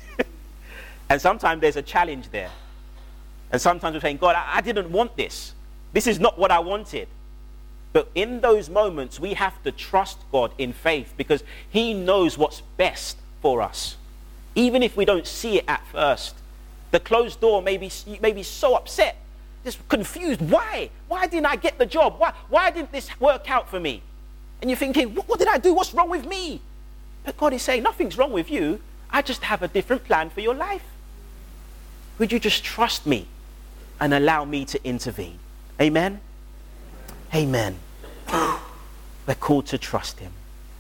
And sometimes there's a challenge there. And sometimes we're saying, God, I didn't want this. This is not what I wanted. But in those moments, we have to trust God in faith, because he knows what's best for us. Even if we don't see it at first. The closed door may be so upset, just confused. Why? Why didn't I get the job? Why didn't this work out for me? And you're thinking, what did I do? What's wrong with me? But God is saying, nothing's wrong with you. I just have a different plan for your life. Would you just trust me and allow me to intervene? Amen? Amen. We're called to trust him.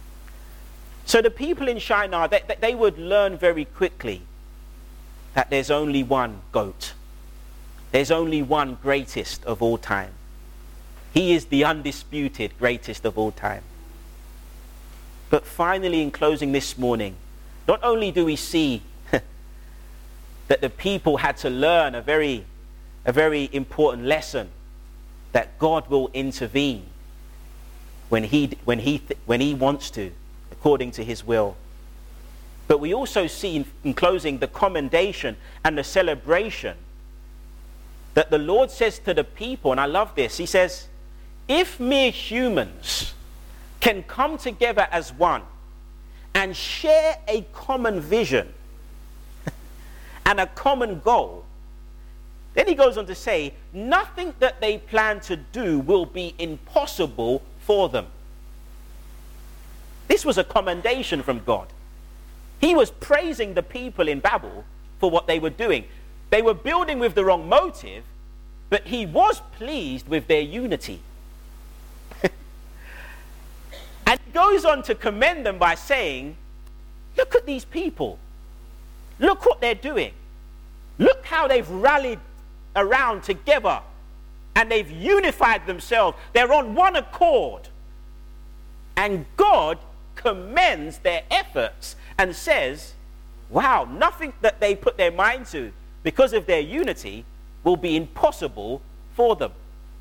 So the people in Shinar, they would learn very quickly that there's only one goat. There's only one greatest of all time. He is the undisputed greatest of all time. But finally, in closing this morning, not only do we see that the people had to learn a very important lesson, that God will intervene when he wants to, according to his will. But we also see in closing the commendation and the celebration that the Lord says to the people, and I love this, he says, if mere humans can come together as one and share a common vision and a common goal, then he goes on to say, nothing that they plan to do will be impossible for them. This was a commendation from God. He was praising the people in Babel for what they were doing. They were building with the wrong motive, but he was pleased with their unity. And he goes on to commend them by saying, look at these people. Look what they're doing. Look how they've rallied around together and they've unified themselves. They're on one accord. And God commends their efforts and says, wow, nothing that they put their mind to because of their unity will be impossible for them.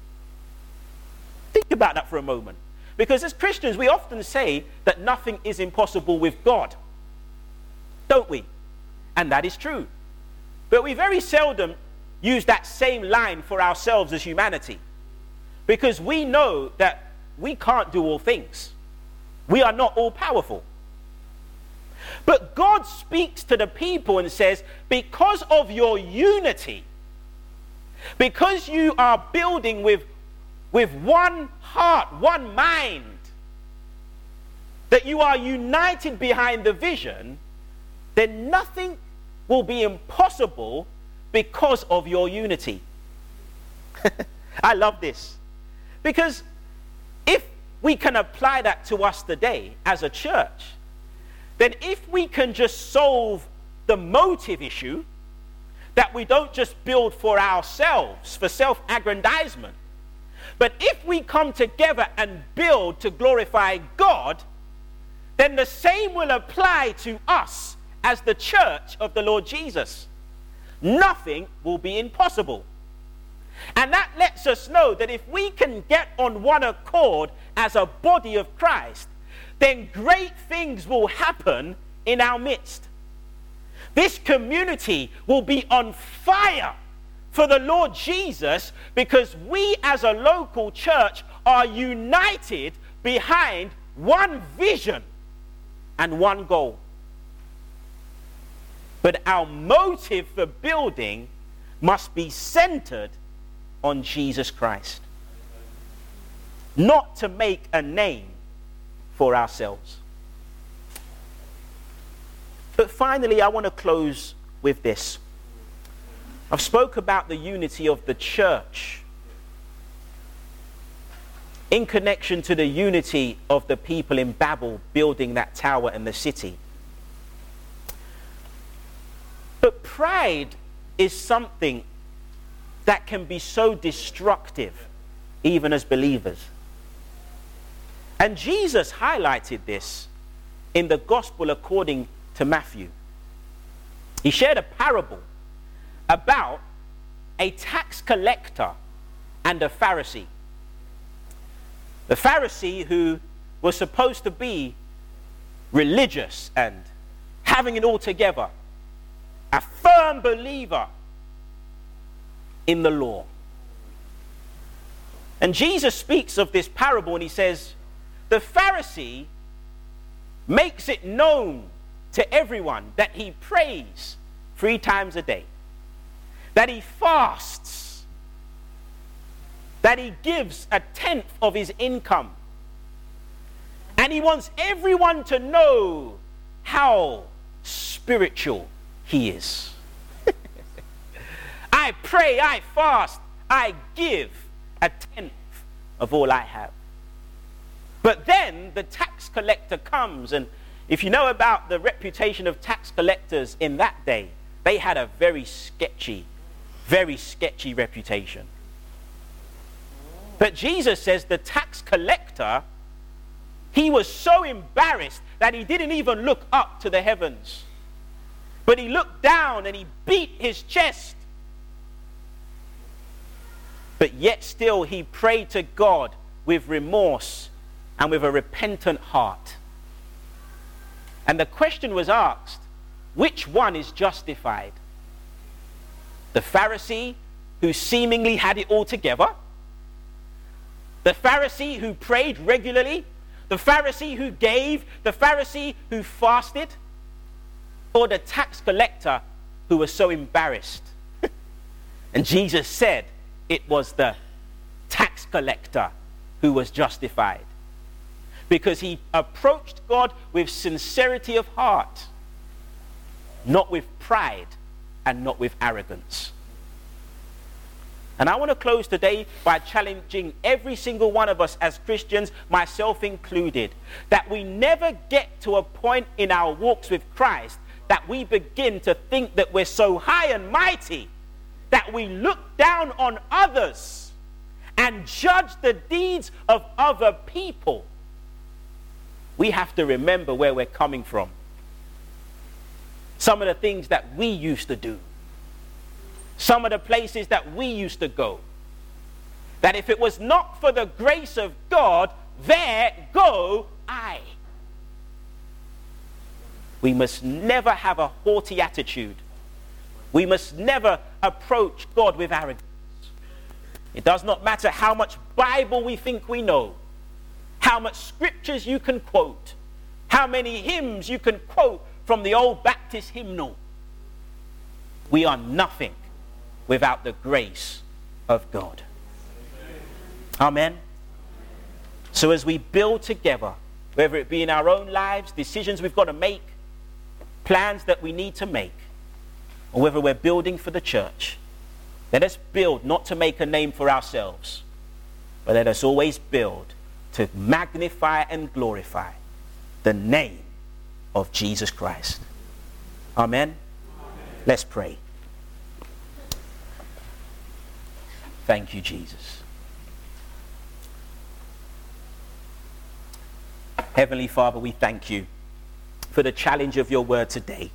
Think about that for a moment. Because as Christians, we often say that nothing is impossible with God. Don't we? And that is true. But we very seldom use that same line for ourselves as humanity. Because we know that we can't do all things. We are not all powerful. But God speaks to the people and says, because of your unity, because you are building with one heart, one mind, that you are united behind the vision, then nothing will be impossible because of your unity. I love this. Because if we can apply that to us today as a church, then if we can just solve the motive issue, that we don't just build for ourselves, for self-aggrandizement, but if we come together and build to glorify God, then the same will apply to us as the church of the Lord Jesus. Nothing will be impossible. And that lets us know that if we can get on one accord as a body of Christ, then great things will happen in our midst. This community will be on fire for the Lord Jesus because we as a local church are united behind one vision and one goal. But our motive for building must be centered on Jesus Christ. Not to make a name for ourselves. But finally, I want to close with this. I've spoke about the unity of the church in connection to the unity of the people in Babel building that tower and the city. But pride is something that can be so destructive, even as believers. And Jesus highlighted this in the Gospel according to Matthew. He shared a parable about a tax collector and a Pharisee. The Pharisee, who was supposed to be religious and having it all together, a firm believer in the law. And Jesus speaks of this parable and he says, the Pharisee makes it known to everyone that he prays 3 times a day, that he fasts, that he gives 1/10 of his income, and he wants everyone to know how spiritual he is. I pray, I fast, I give 1/10 of all I have. But then the tax collector comes, and if you know about the reputation of tax collectors in that day, they had a very sketchy reputation. But Jesus says the tax collector, he was so embarrassed that he didn't even look up to the heavens. But he looked down and he beat his chest. But yet still he prayed to God with remorse and with a repentant heart. And the question was asked, which one is justified? The Pharisee who seemingly had it all together? The Pharisee who prayed regularly? The Pharisee who gave? The Pharisee who fasted? Or the tax collector who was so embarrassed? And Jesus said it was the tax collector who was justified, because he approached God with sincerity of heart, not with pride and not with arrogance. And I want to close today by challenging every single one of us as Christians, myself included, that we never get to a point in our walks with Christ that we begin to think that we're so high and mighty that we look down on others and judge the deeds of other people. We have to remember where we're coming from. Some of the things that we used to do. Some of the places that we used to go. That if it was not for the grace of God, there go I. We must never have a haughty attitude. We must never approach God with arrogance. It does not matter how much Bible we think we know, how much scriptures you can quote, how many hymns you can quote from the old Baptist hymnal. We are nothing without the grace of God. Amen. So as we build together, whether it be in our own lives, decisions we've got to make, plans that we need to make, or whether we're building for the church, let us build not to make a name for ourselves, but let us always build to magnify and glorify the name of Jesus Christ. Amen. Let's pray. Thank you, Jesus. Heavenly Father, we thank you for the challenge of your word today,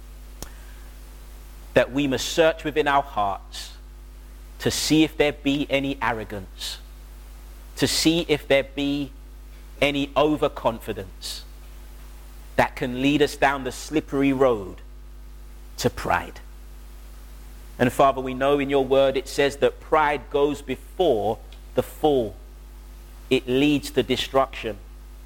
that we must search within our hearts to see if there be any arrogance, to see if there be any overconfidence that can lead us down the slippery road to pride. And Father, we know in your word it says that pride goes before the fall. It leads to destruction.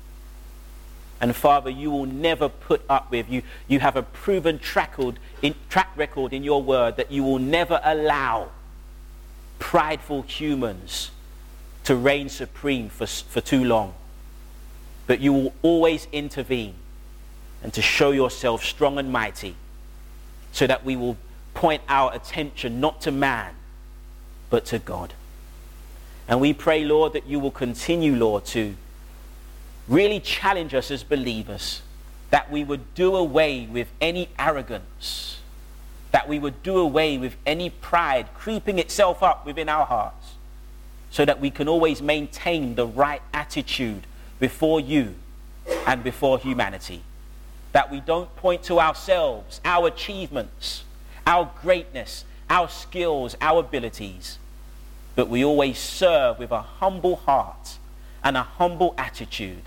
And Father, you will never put up with, you have a proven track record in your word that you will never allow prideful humans to reign supreme for too long. But you will always intervene and to show yourself strong and mighty, so that we will point our attention not to man, but to God. And we pray, Lord, that you will continue, Lord, to really challenge us as believers, that we would do away with any arrogance, that we would do away with any pride creeping itself up within our hearts, so that we can always maintain the right attitude before you and before humanity. That we don't point to ourselves, our achievements, our greatness, our skills, our abilities, but we always serve with a humble heart and a humble attitude,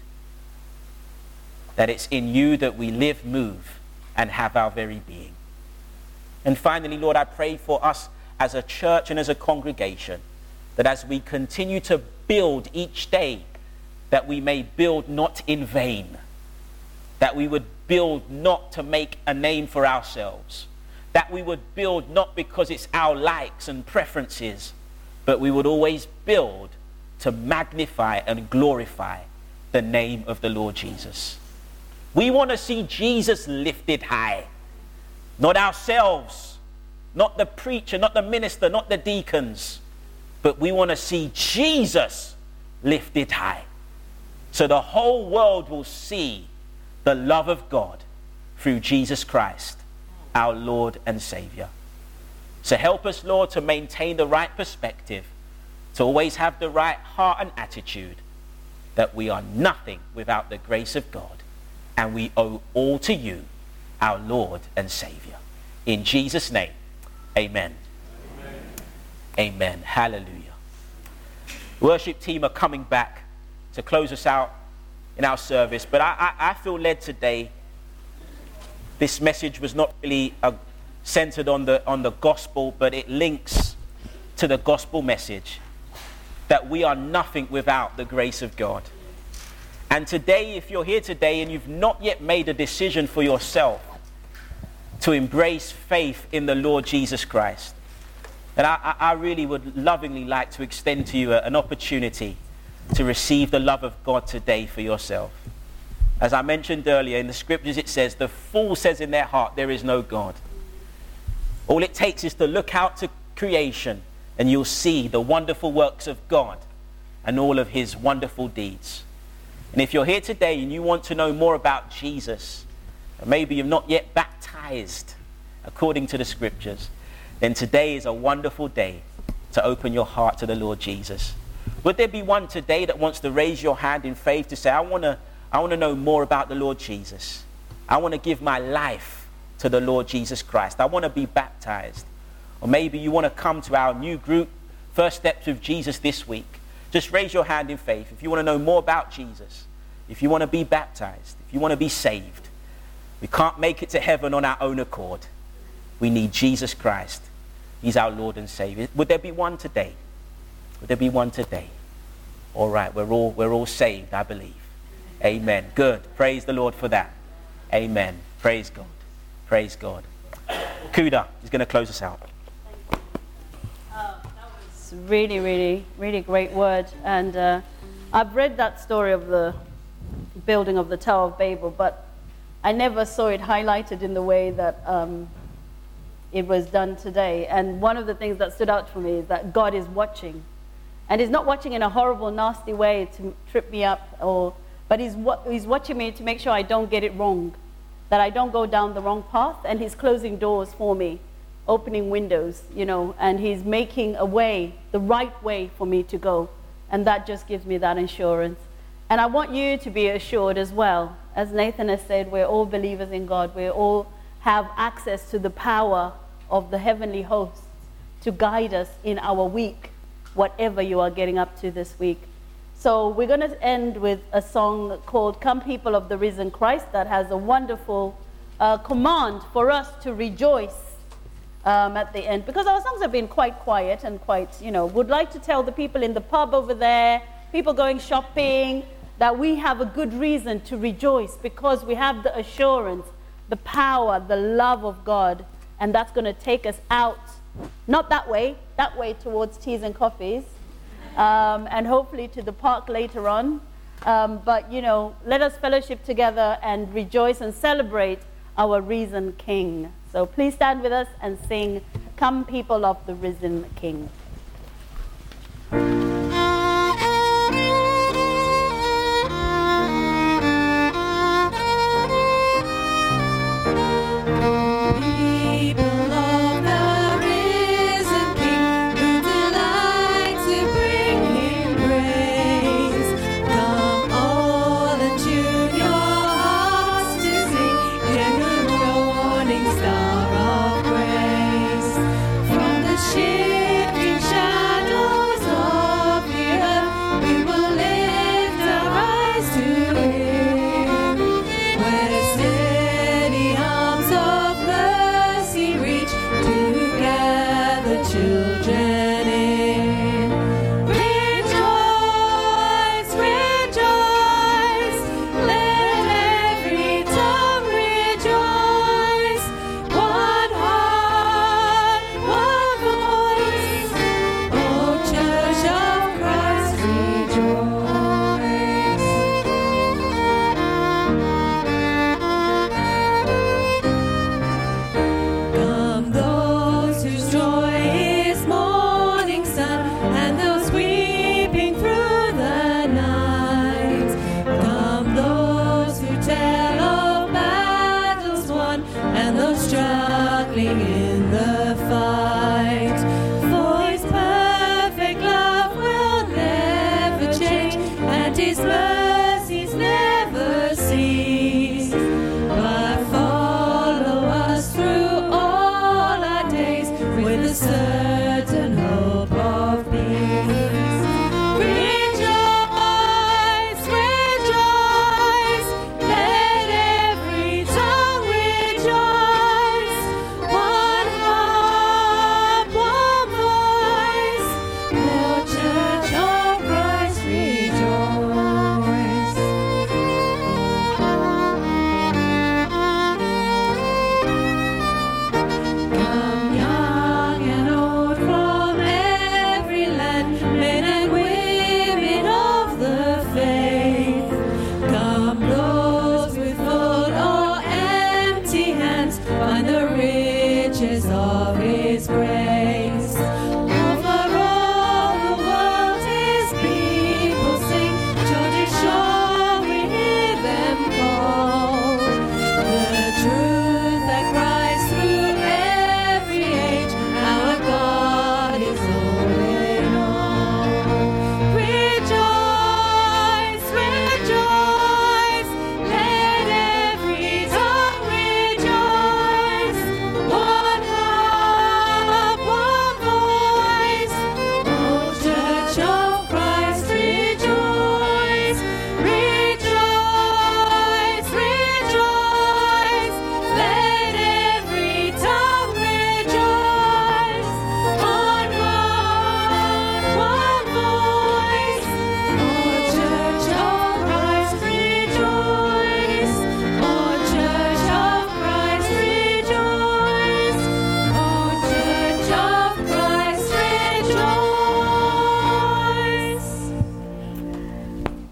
that it's in you that we live, move, and have our very being. And finally, Lord, I pray for us as a church and as a congregation, that as we continue to build each day, that we may build not in vain, that we would build not to make a name for ourselves, that we would build not because it's our likes and preferences, but we would always build to magnify and glorify the name of the Lord Jesus. We want to see Jesus lifted high, not ourselves, not the preacher, not the minister, not the deacons, but we want to see Jesus lifted high, so the whole world will see the love of God through Jesus Christ, our Lord and Savior. So help us, Lord, to maintain the right perspective, to always have the right heart and attitude, that we are nothing without the grace of God, and we owe all to you, our Lord and Savior. In Jesus' name, amen. Amen. Amen. Hallelujah. Worship team are coming back to close us out in our service, but I feel led today. This message was not really centered on the gospel, but it links to the gospel message, that we are nothing without the grace of God. And today, if you're here today and you've not yet made a decision for yourself to embrace faith in the Lord Jesus Christ, then I really would lovingly like to extend to you an opportunity to receive the love of God today for yourself. As I mentioned earlier, in the scriptures it says, the fool says in their heart, there is no God. All it takes is to look out to creation and you'll see the wonderful works of God and all of his wonderful deeds. And if you're here today and you want to know more about Jesus, and maybe you're not yet baptized according to the scriptures, then today is a wonderful day to open your heart to the Lord Jesus. Would there be one today that wants to raise your hand in faith to say, I want to know more about the Lord Jesus. I want to give my life to the Lord Jesus Christ. I want to be baptized. Or maybe you want to come to our new group, First Steps with Jesus, this week. Just raise your hand in faith if you want to know more about Jesus, if you want to be baptized, if you want to be saved. We can't make it to heaven on our own accord. We need Jesus Christ. He's our Lord and Savior. Would there be one today? Would there be one today? All right, we're all saved, I believe. Amen. Good. Praise the Lord for that. Amen. Praise God. Praise God. Kuda is going to close us out. That was really, really, really great word. And I've read that story of the building of the Tower of Babel, but I never saw it highlighted in the way that it was done today. And one of the things that stood out for me is that God is watching. And he's not watching in a horrible, nasty way to trip me up, but he's watching me to make sure I don't get it wrong, that I don't go down the wrong path. And he's closing doors for me, opening windows, and he's making a way, the right way for me to go. And that just gives me that assurance. And I want you to be assured as well. As Nathan has said, we're all believers in God. We all have access to the power of the heavenly hosts to guide us in our week, whatever you are getting up to this week. So we're going to end with a song called Come People of the Risen Christ that has a wonderful command for us to rejoice at the end. Because our songs have been quite quiet and quite, would like to tell the people in the pub over there, people going shopping, that we have a good reason to rejoice because we have the assurance, the power, the love of God. And that's going to take us out, not that way towards teas and coffees, and hopefully to the park later on. But, let us fellowship together and rejoice and celebrate our risen King. So please stand with us and sing, Come People of the Risen King. Church of Christ, rejoice.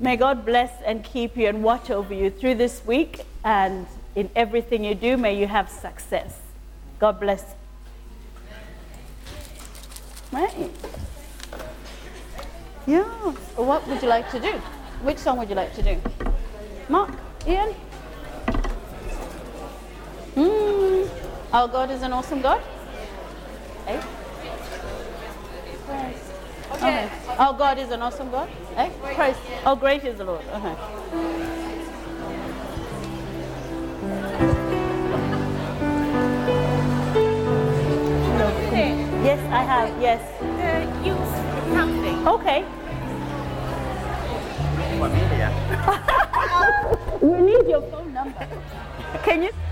May God bless and keep you and watch over you through this week, and in everything you do, may you have success. God bless you. Right. Yeah. What would you like to do? Which song would you like to do? Mark? Ian? Our God is an awesome God. Eh? Okay. Our God is an awesome God. Eh? Praise. Oh, great is the Lord. Okay. Yes, I have. Yes. The youth camping. Okay. We need your phone number. Can you?